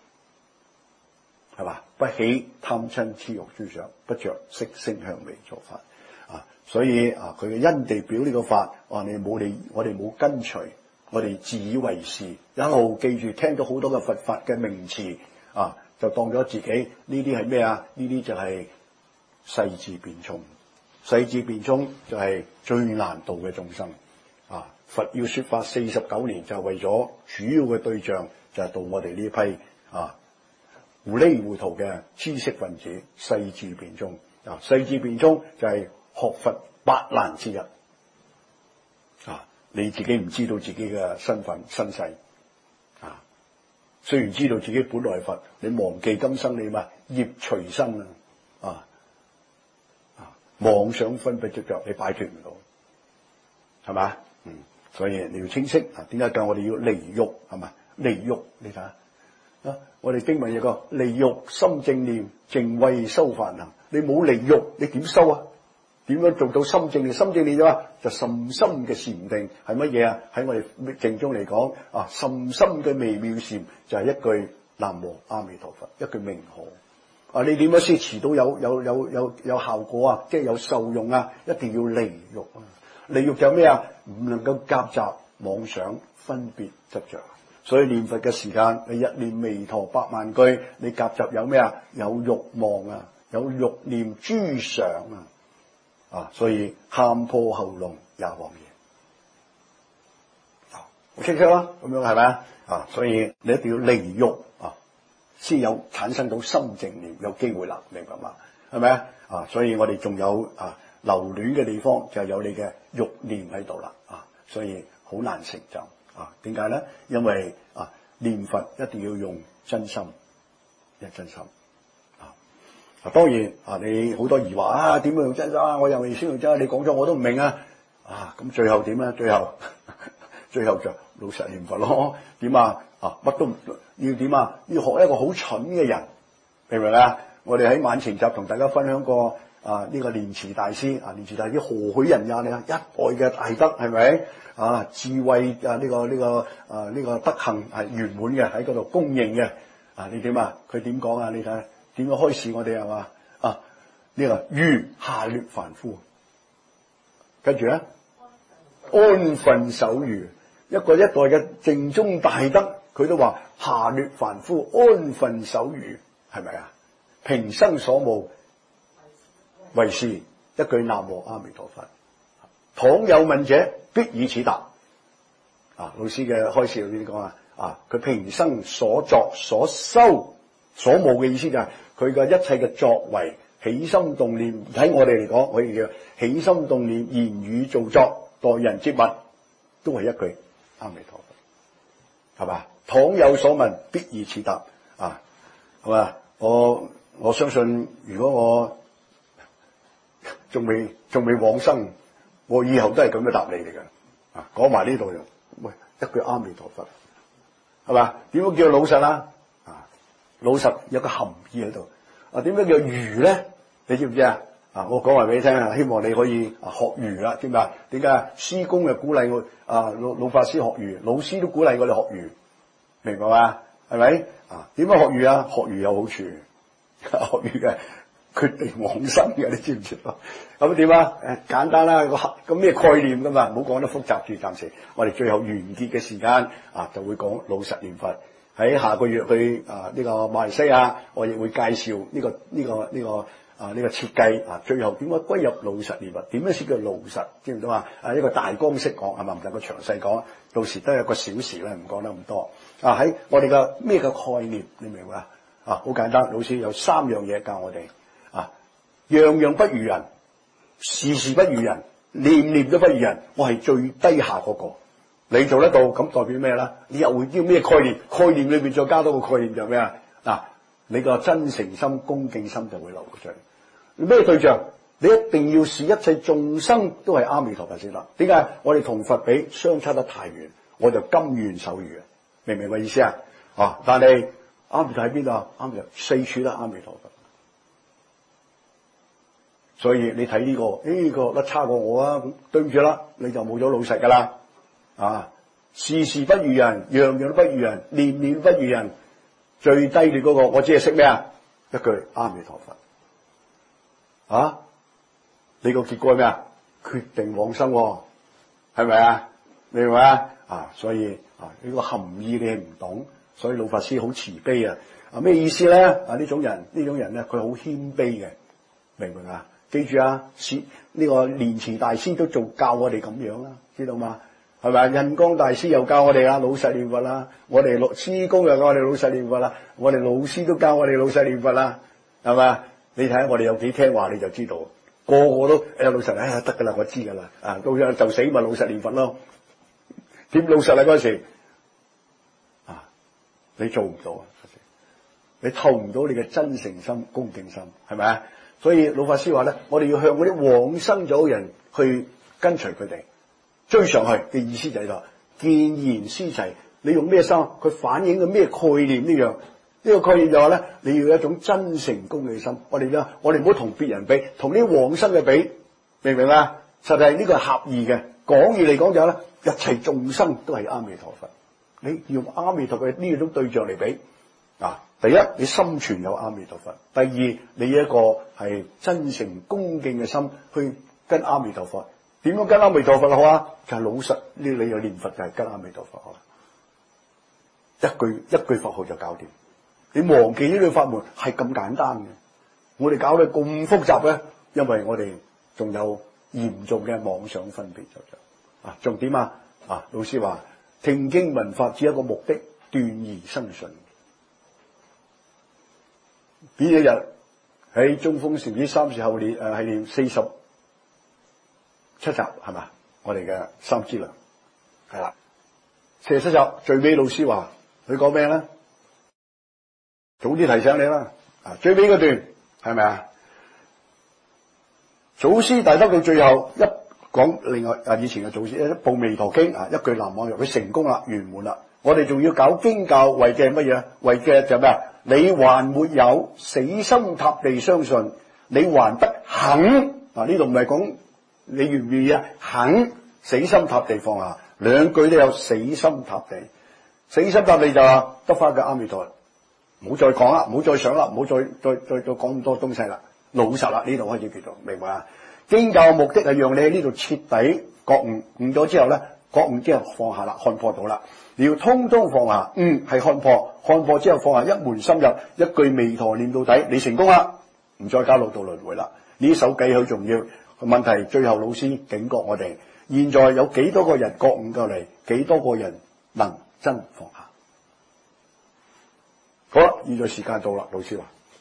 係嘛？不起貪嗔痴欲諸想，不着色聲香味觸法啊！所以啊，佢嘅因地表呢個法，我哋冇理，我哋冇跟隨，我哋自以為是，一路記住聽咗好多嘅佛法嘅名詞啊，就當咗自己呢啲係咩啊？呢啲就係世智辯聰，世智辯聰就係最難度嘅眾生啊！佛要說法四十九年，就係為咗主要嘅對象就係到我哋呢批啊糊裡糊塗嘅知識分子，世智辯聰啊！世智辯聰就係學佛八難之一啊！你自己唔知道自己嘅身份身世啊，雖然知道自己本來係佛，你忘記今生你嘛業隨身啊啊啊！妄想分別執着，你擺脫唔到，係嘛？嗯。所以你要清晰啊！點解教我哋要離欲係嘛？離欲你睇下啊！我哋經文有個離欲心正念，淨慧修梵行。你冇離欲，你點修啊？點樣做到心正念？心正念咗就甚深嘅禪定係乜嘢啊？喺我哋正宗嚟講啊，甚深嘅微妙禪就係一句南無阿彌陀佛，一句名號啊！你點樣先持到有有有有有效果啊？即係有受用啊！一定要離欲啊！離欲就咩啊？唔能夠夾雜妄想分別執着，所以念佛嘅時間，你一念彌陀百萬句，你夾雜有咩啊？有欲望啊，有欲念諸常啊， 啊，所以喊破喉嚨也枉然。啊，好清晰啦，咁樣係咪啊？啊，所以你一定要離欲啊，先有產生到心靜念，有機會啦，明白嘛？係咪啊？啊，所以我哋仲有啊留戀嘅地方，就係有你嘅欲念喺度啦。啊，所以好難成就。啊，點解咧？因為啊念佛一定要用真心，一真心。啊，當然啊，你好多疑惑啊，點樣用真心啊？我又未先用真心，你講咗我都唔明啊！啊，咁最後點咧？最後最後就老實念佛咯。點啊？啊，乜都唔要點啊？要學一個好蠢嘅人，明唔明啊？我哋喺晚晴集同大家分享過啊，呢、這個蓮池大師啊，蓮池大師何許人也？你啊，一代嘅大德係咪啊？智慧啊，呢、這個呢、這個啊呢、這個德行係圓滿嘅，喺嗰度公認嘅啊！你點啊？佢點講啊？你睇。點樣開始我哋係嘛啊？呢、這個如下劣凡夫，跟住咧安分守愚，一個一代嘅正宗大德，佢都話下劣凡夫安分守愚，係咪啊？平生所務為是一句南無阿彌陀佛。倘有問者，必以此答。啊，老師嘅開始呢啲講啊，啊，佢平生所作所修所務嘅意思就係佢嘅一切嘅作為，起心動念，喺我哋嚟講，可以叫起心動念、言語造作、待人接物，都係一句阿彌陀佛，係嘛？倘有所問，必以此答。啊，係嘛？我我相信，如果我仲未仲未往生，我以後都係咁嘅答你嚟嘅。啊，講埋呢度就，喂，一句阿彌陀佛，係嘛？點樣叫老實啊？老實有個含義喺度。啊，點解叫愚咧？你知唔知啊？啊，我講埋俾你聽啊，希望你可以啊學愚啦，知唔知啊？點解啊？師公又鼓勵我啊，老老法師學愚，老師都鼓勵我哋學愚，明白嘛？係咪啊？點解學愚啊？學愚有好處，學愚嘅決定往生嘅，你知唔知啊？咁點啊？誒，簡單啦，個個咩概念噶嘛？唔好講得複雜住，暫時我哋最後完結嘅時間啊，就會講老實念佛。喺下個月去啊呢個馬來西亞，我亦會介紹呢個呢個呢個啊呢個設計啊，最後點解歸入老實念佛？點樣先叫老實？知唔知啊？啊一個大綱式講係嘛，唔能夠詳細講，到時都有個小時咧，唔講得咁多。啊喺我哋嘅咩嘅概念，你明唔明啊？啊好簡單，老師有三樣嘢教我哋啊，樣樣不如人，事事不如人，念念都不如人，我係最低下嗰個。你做得到，咁代表咩啦？你又會叫咩概念？概念裏邊再加多個概念就咩啊？嗱，你個真誠心、恭敬心就會流出嚟。咩對象？你一定要視一切眾生都係阿彌陀佛先得。點解？我哋同佛比相差得太遠，我就甘願守愚。明唔明我意思啊？啊！但係阿彌陀喺邊度啊？阿彌陀四處都阿彌陀佛。所以你睇呢、這個呢、這個都差過我啊！對唔住啦，你就冇咗老實噶啦。啊！事事不如人，樣樣都不如人，念念不如人。最低劣嗰個，我只係識咩啊？一句阿彌陀佛。啊！你個結果係咩啊？決定往生，係咪啊？你明唔明啊？啊！所以啊，呢個含義你係唔懂，所以老法師好慈悲啊！啊咩意思咧？啊呢種人呢種人咧，佢好謙卑嘅，明唔明啊？記住啊，師呢個蓮池大師都做教我哋咁樣啦，知道嘛？係咪？印光大師又教我哋啦，老實念佛啦。我哋老師公又教我哋老實念佛啦。我哋老師都教我哋老實念佛啦，係咪？你睇下我哋有幾聽話，你就知道。個個都誒、哎、老實，哎得噶啦，我知噶啦。啊，到咗就死咪老實念佛咯。點老實啊？嗰時啊，你做唔到啊，你透唔到你嘅真誠心、恭敬心，係咪啊？所以老法師話咧，我哋要向嗰啲往生咗嘅人去跟隨佢哋。追上去嘅意思就係話見賢思齊，你用咩心？佢反映嘅咩概念呢樣？呢、這個概念就話咧，你要有一種真誠恭敬心。我哋咧，我哋唔好同別人比，同啲往生嘅比，明唔明啊？實際呢個係狹義嘅，廣義嚟講就係咧，一切眾生都係阿彌陀佛。你用阿彌陀佛呢種對象嚟比啊，第一你心存有阿彌陀佛，第二你有一個係真誠恭敬嘅心去跟阿彌陀佛。點樣跟阿彌陀佛好啊？就係、是、老實，呢你有念佛就係跟阿彌陀佛好啦。一句一句佛號就搞掂。你忘記呢句法門係咁簡單嘅，我哋搞得咁複雜咧，因為我哋仲有嚴重嘅妄想分別就就啊，重點啊啊，老師話聽經聞法只有一個目的，斷疑生信。呢一日喺中風禪師三字後年誒係念四十七集係嘛？我哋嘅三資糧係啦，四十七集最尾老師話佢講咩咧？早啲提醒你啦，啊最尾嗰段係咪啊？祖師大德到最後一講另外啊以前嘅祖師一部彌陀經啊，一句南無藥佢成功啦，圓滿啦。我哋仲要搞經教為嘅乜嘢？為嘅就咩啊？你還沒有死心塌地相信，你還不肯啊？呢度唔係講你願唔願意啊？肯死心塌地放下，兩句都有死心塌地。死心塌地就話得翻個阿彌陀，唔好再講啦，唔好再想啦，唔好再再再再講咁多東西啦，老實啦，呢度開始叫做明白啊？經教嘅目的係讓你喺呢度徹底覺悟，悟咗之後咧，覺悟之後放下啦，看破到啦。你要通通放下，嗯，係看破，看破之後放下，一門深入，一句彌陀念到底，你成功啦，唔再加六道輪迴啦。呢首偈好重要。問題最後老師警告我哋，現在有幾多個人覺悟過嚟，幾多個人能真放下？好啦，現在時間到啦，老師話，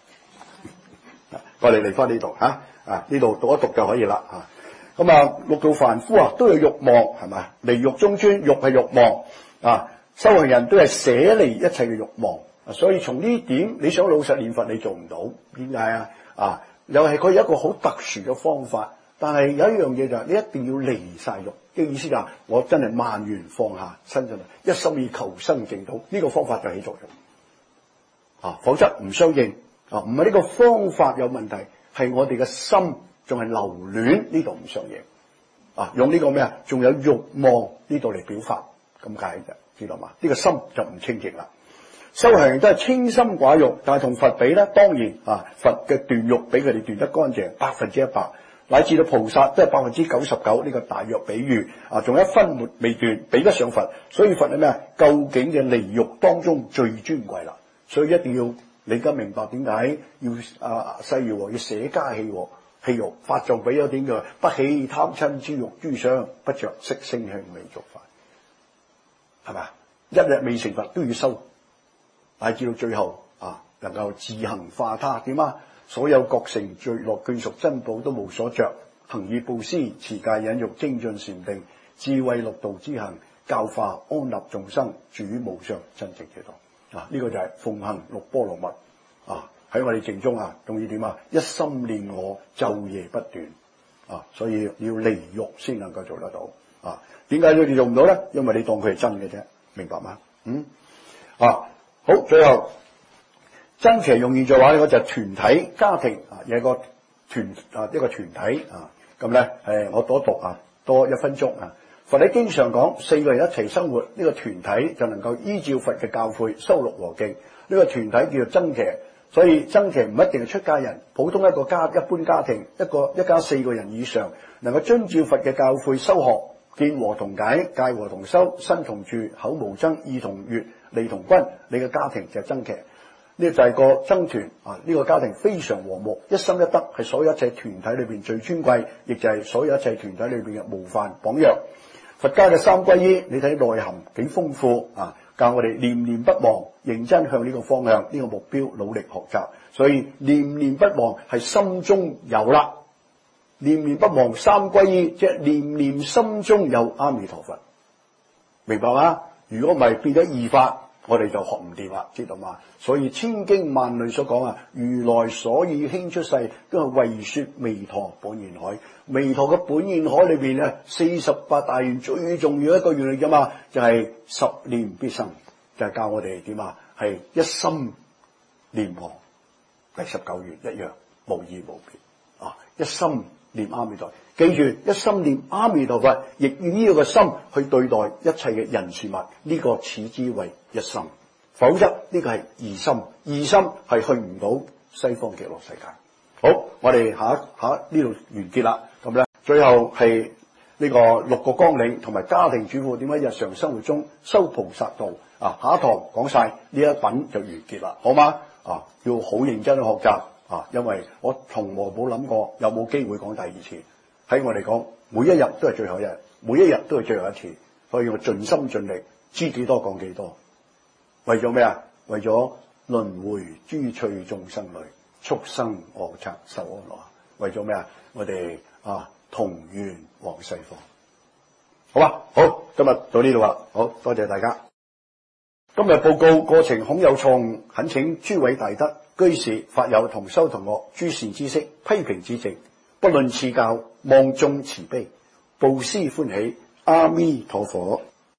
我哋嚟翻呢度吓啊，呢度讀一讀就可以啦吓。咁啊，六道凡夫啊都有欲望係咪？離欲中尊，欲係欲望。啊！修行人都係捨離一切嘅欲望，所以從呢點你想老實念佛，你做唔到，點解啊？啊，又係佢有一個好特殊嘅方法，但係有一樣嘢就係你一定要離晒欲，嘅意思就係我真係萬緣放下身上，一心以求生淨土，呢個方法就起作用啊，否則唔相應啊，唔係呢個方法有問題，係我哋嘅心仲係留戀呢度唔相應啊，用呢個咩啊？仲有欲望呢度嚟表法。咁解啫，知道嘛？呢、這個心就唔清淨啦。修行人都係清心寡欲，但係同佛比咧，當然啊，佛嘅斷欲比佢哋斷得乾淨，百分之一百，乃至到菩薩都係百分之九十九。呢個大約比喻啊，仲有一分沒未斷，比得上佛。所以佛係咩啊？究竟嘅離欲當中最尊貴啦。所以一定要你而家明白點解要啊誓要要捨家棄喎棄欲，法藏比丘點叫不起貪嗔痴欲諸相，不着色聲香味觸法。係咪？一日未成佛都要修，乃至到最後啊，能夠自行化他點啊？所有覺成聚樂眷屬珍寶都無所着，行義布施、持戒忍辱、精進禪定、智慧六道之行，教化安立眾生，主無上真正嘅道啊！呢、這個就係奉行六波羅蜜啊！喺我哋淨中啊，仲要點啊？一心念我，晝夜不斷啊！所以要離欲先能夠做得到啊！點解佢哋做唔到咧？因為你當佢係真嘅啫，明白嗎？嗯啊，好，最後真邪用現在話呢個就係團體家庭啊，有一個團啊一個團體啊，咁咧誒，我多讀啊多一分鐘啊。佛喺經常講四個人一齊生活，呢、這個團體就能夠依照佛嘅教誨修六和敬。呢、這個團體叫做真邪，所以真邪唔一定係出家人，普通一個家一般家庭一個一家四個人以上，能夠遵照佛嘅教誨修學。見和同解，戒和同修，身同住，口無爭，意同悅，利同均。你嘅家庭就係僧伽，呢個就係個僧團啊！呢個家庭非常和睦，一心一德，係所有一切團體裏邊最尊貴，亦就係所有一切團體裏邊嘅模範榜樣。佛家嘅三皈依，你睇內涵幾豐富啊！教我哋念念不忘，認真向呢個方向、呢個目標努力學習。所以念念不忘係心中有啦。念念不忘三皈依，即係念念心中有阿彌陀佛，明白嗎？如果唔係變咗異法，我哋就學唔掂啦，知道嗎？所以千經萬論所講啊，如來所以興出世，都係為說彌陀本願海。彌陀嘅本願海裏邊咧，四十八大願最重要一個願嚟噶嘛，就係、是、十念必生，就係、是、教我哋點啊？係一心念我，第十九願一樣無異無別啊！一心念阿彌陀，記住一心念阿彌陀佛，亦用呢個心去對待一切嘅人事物，呢、這個此之為一心。否則呢個係二心，二心係去唔到西方極樂世界。好，我哋下一下呢度完結啦。咁咧，最後係呢個六個綱領同埋家庭主婦點解日常生活中修菩薩道啊？下一堂講晒呢一品就完結啦，好嗎？啊，要好認真去學習啊，因為我從來冇諗過有冇機會講第二次喺我嚟講，每一日都係最後一日，每一日都係最後一次，所以我盡心盡力，知幾多講幾多。為咗咩啊？為咗輪迴諸趣眾生類，畜生惡賊受安樂。為咗咩啊？我哋啊同願往西方。好吧，好，今日到呢度啦，好多謝大家。今日報告過程恐有錯誤，懇請諸位大德、居士、法友同修同學諸善知識批評指正，不論賜教，望眾慈悲，布施歡喜，阿彌陀佛。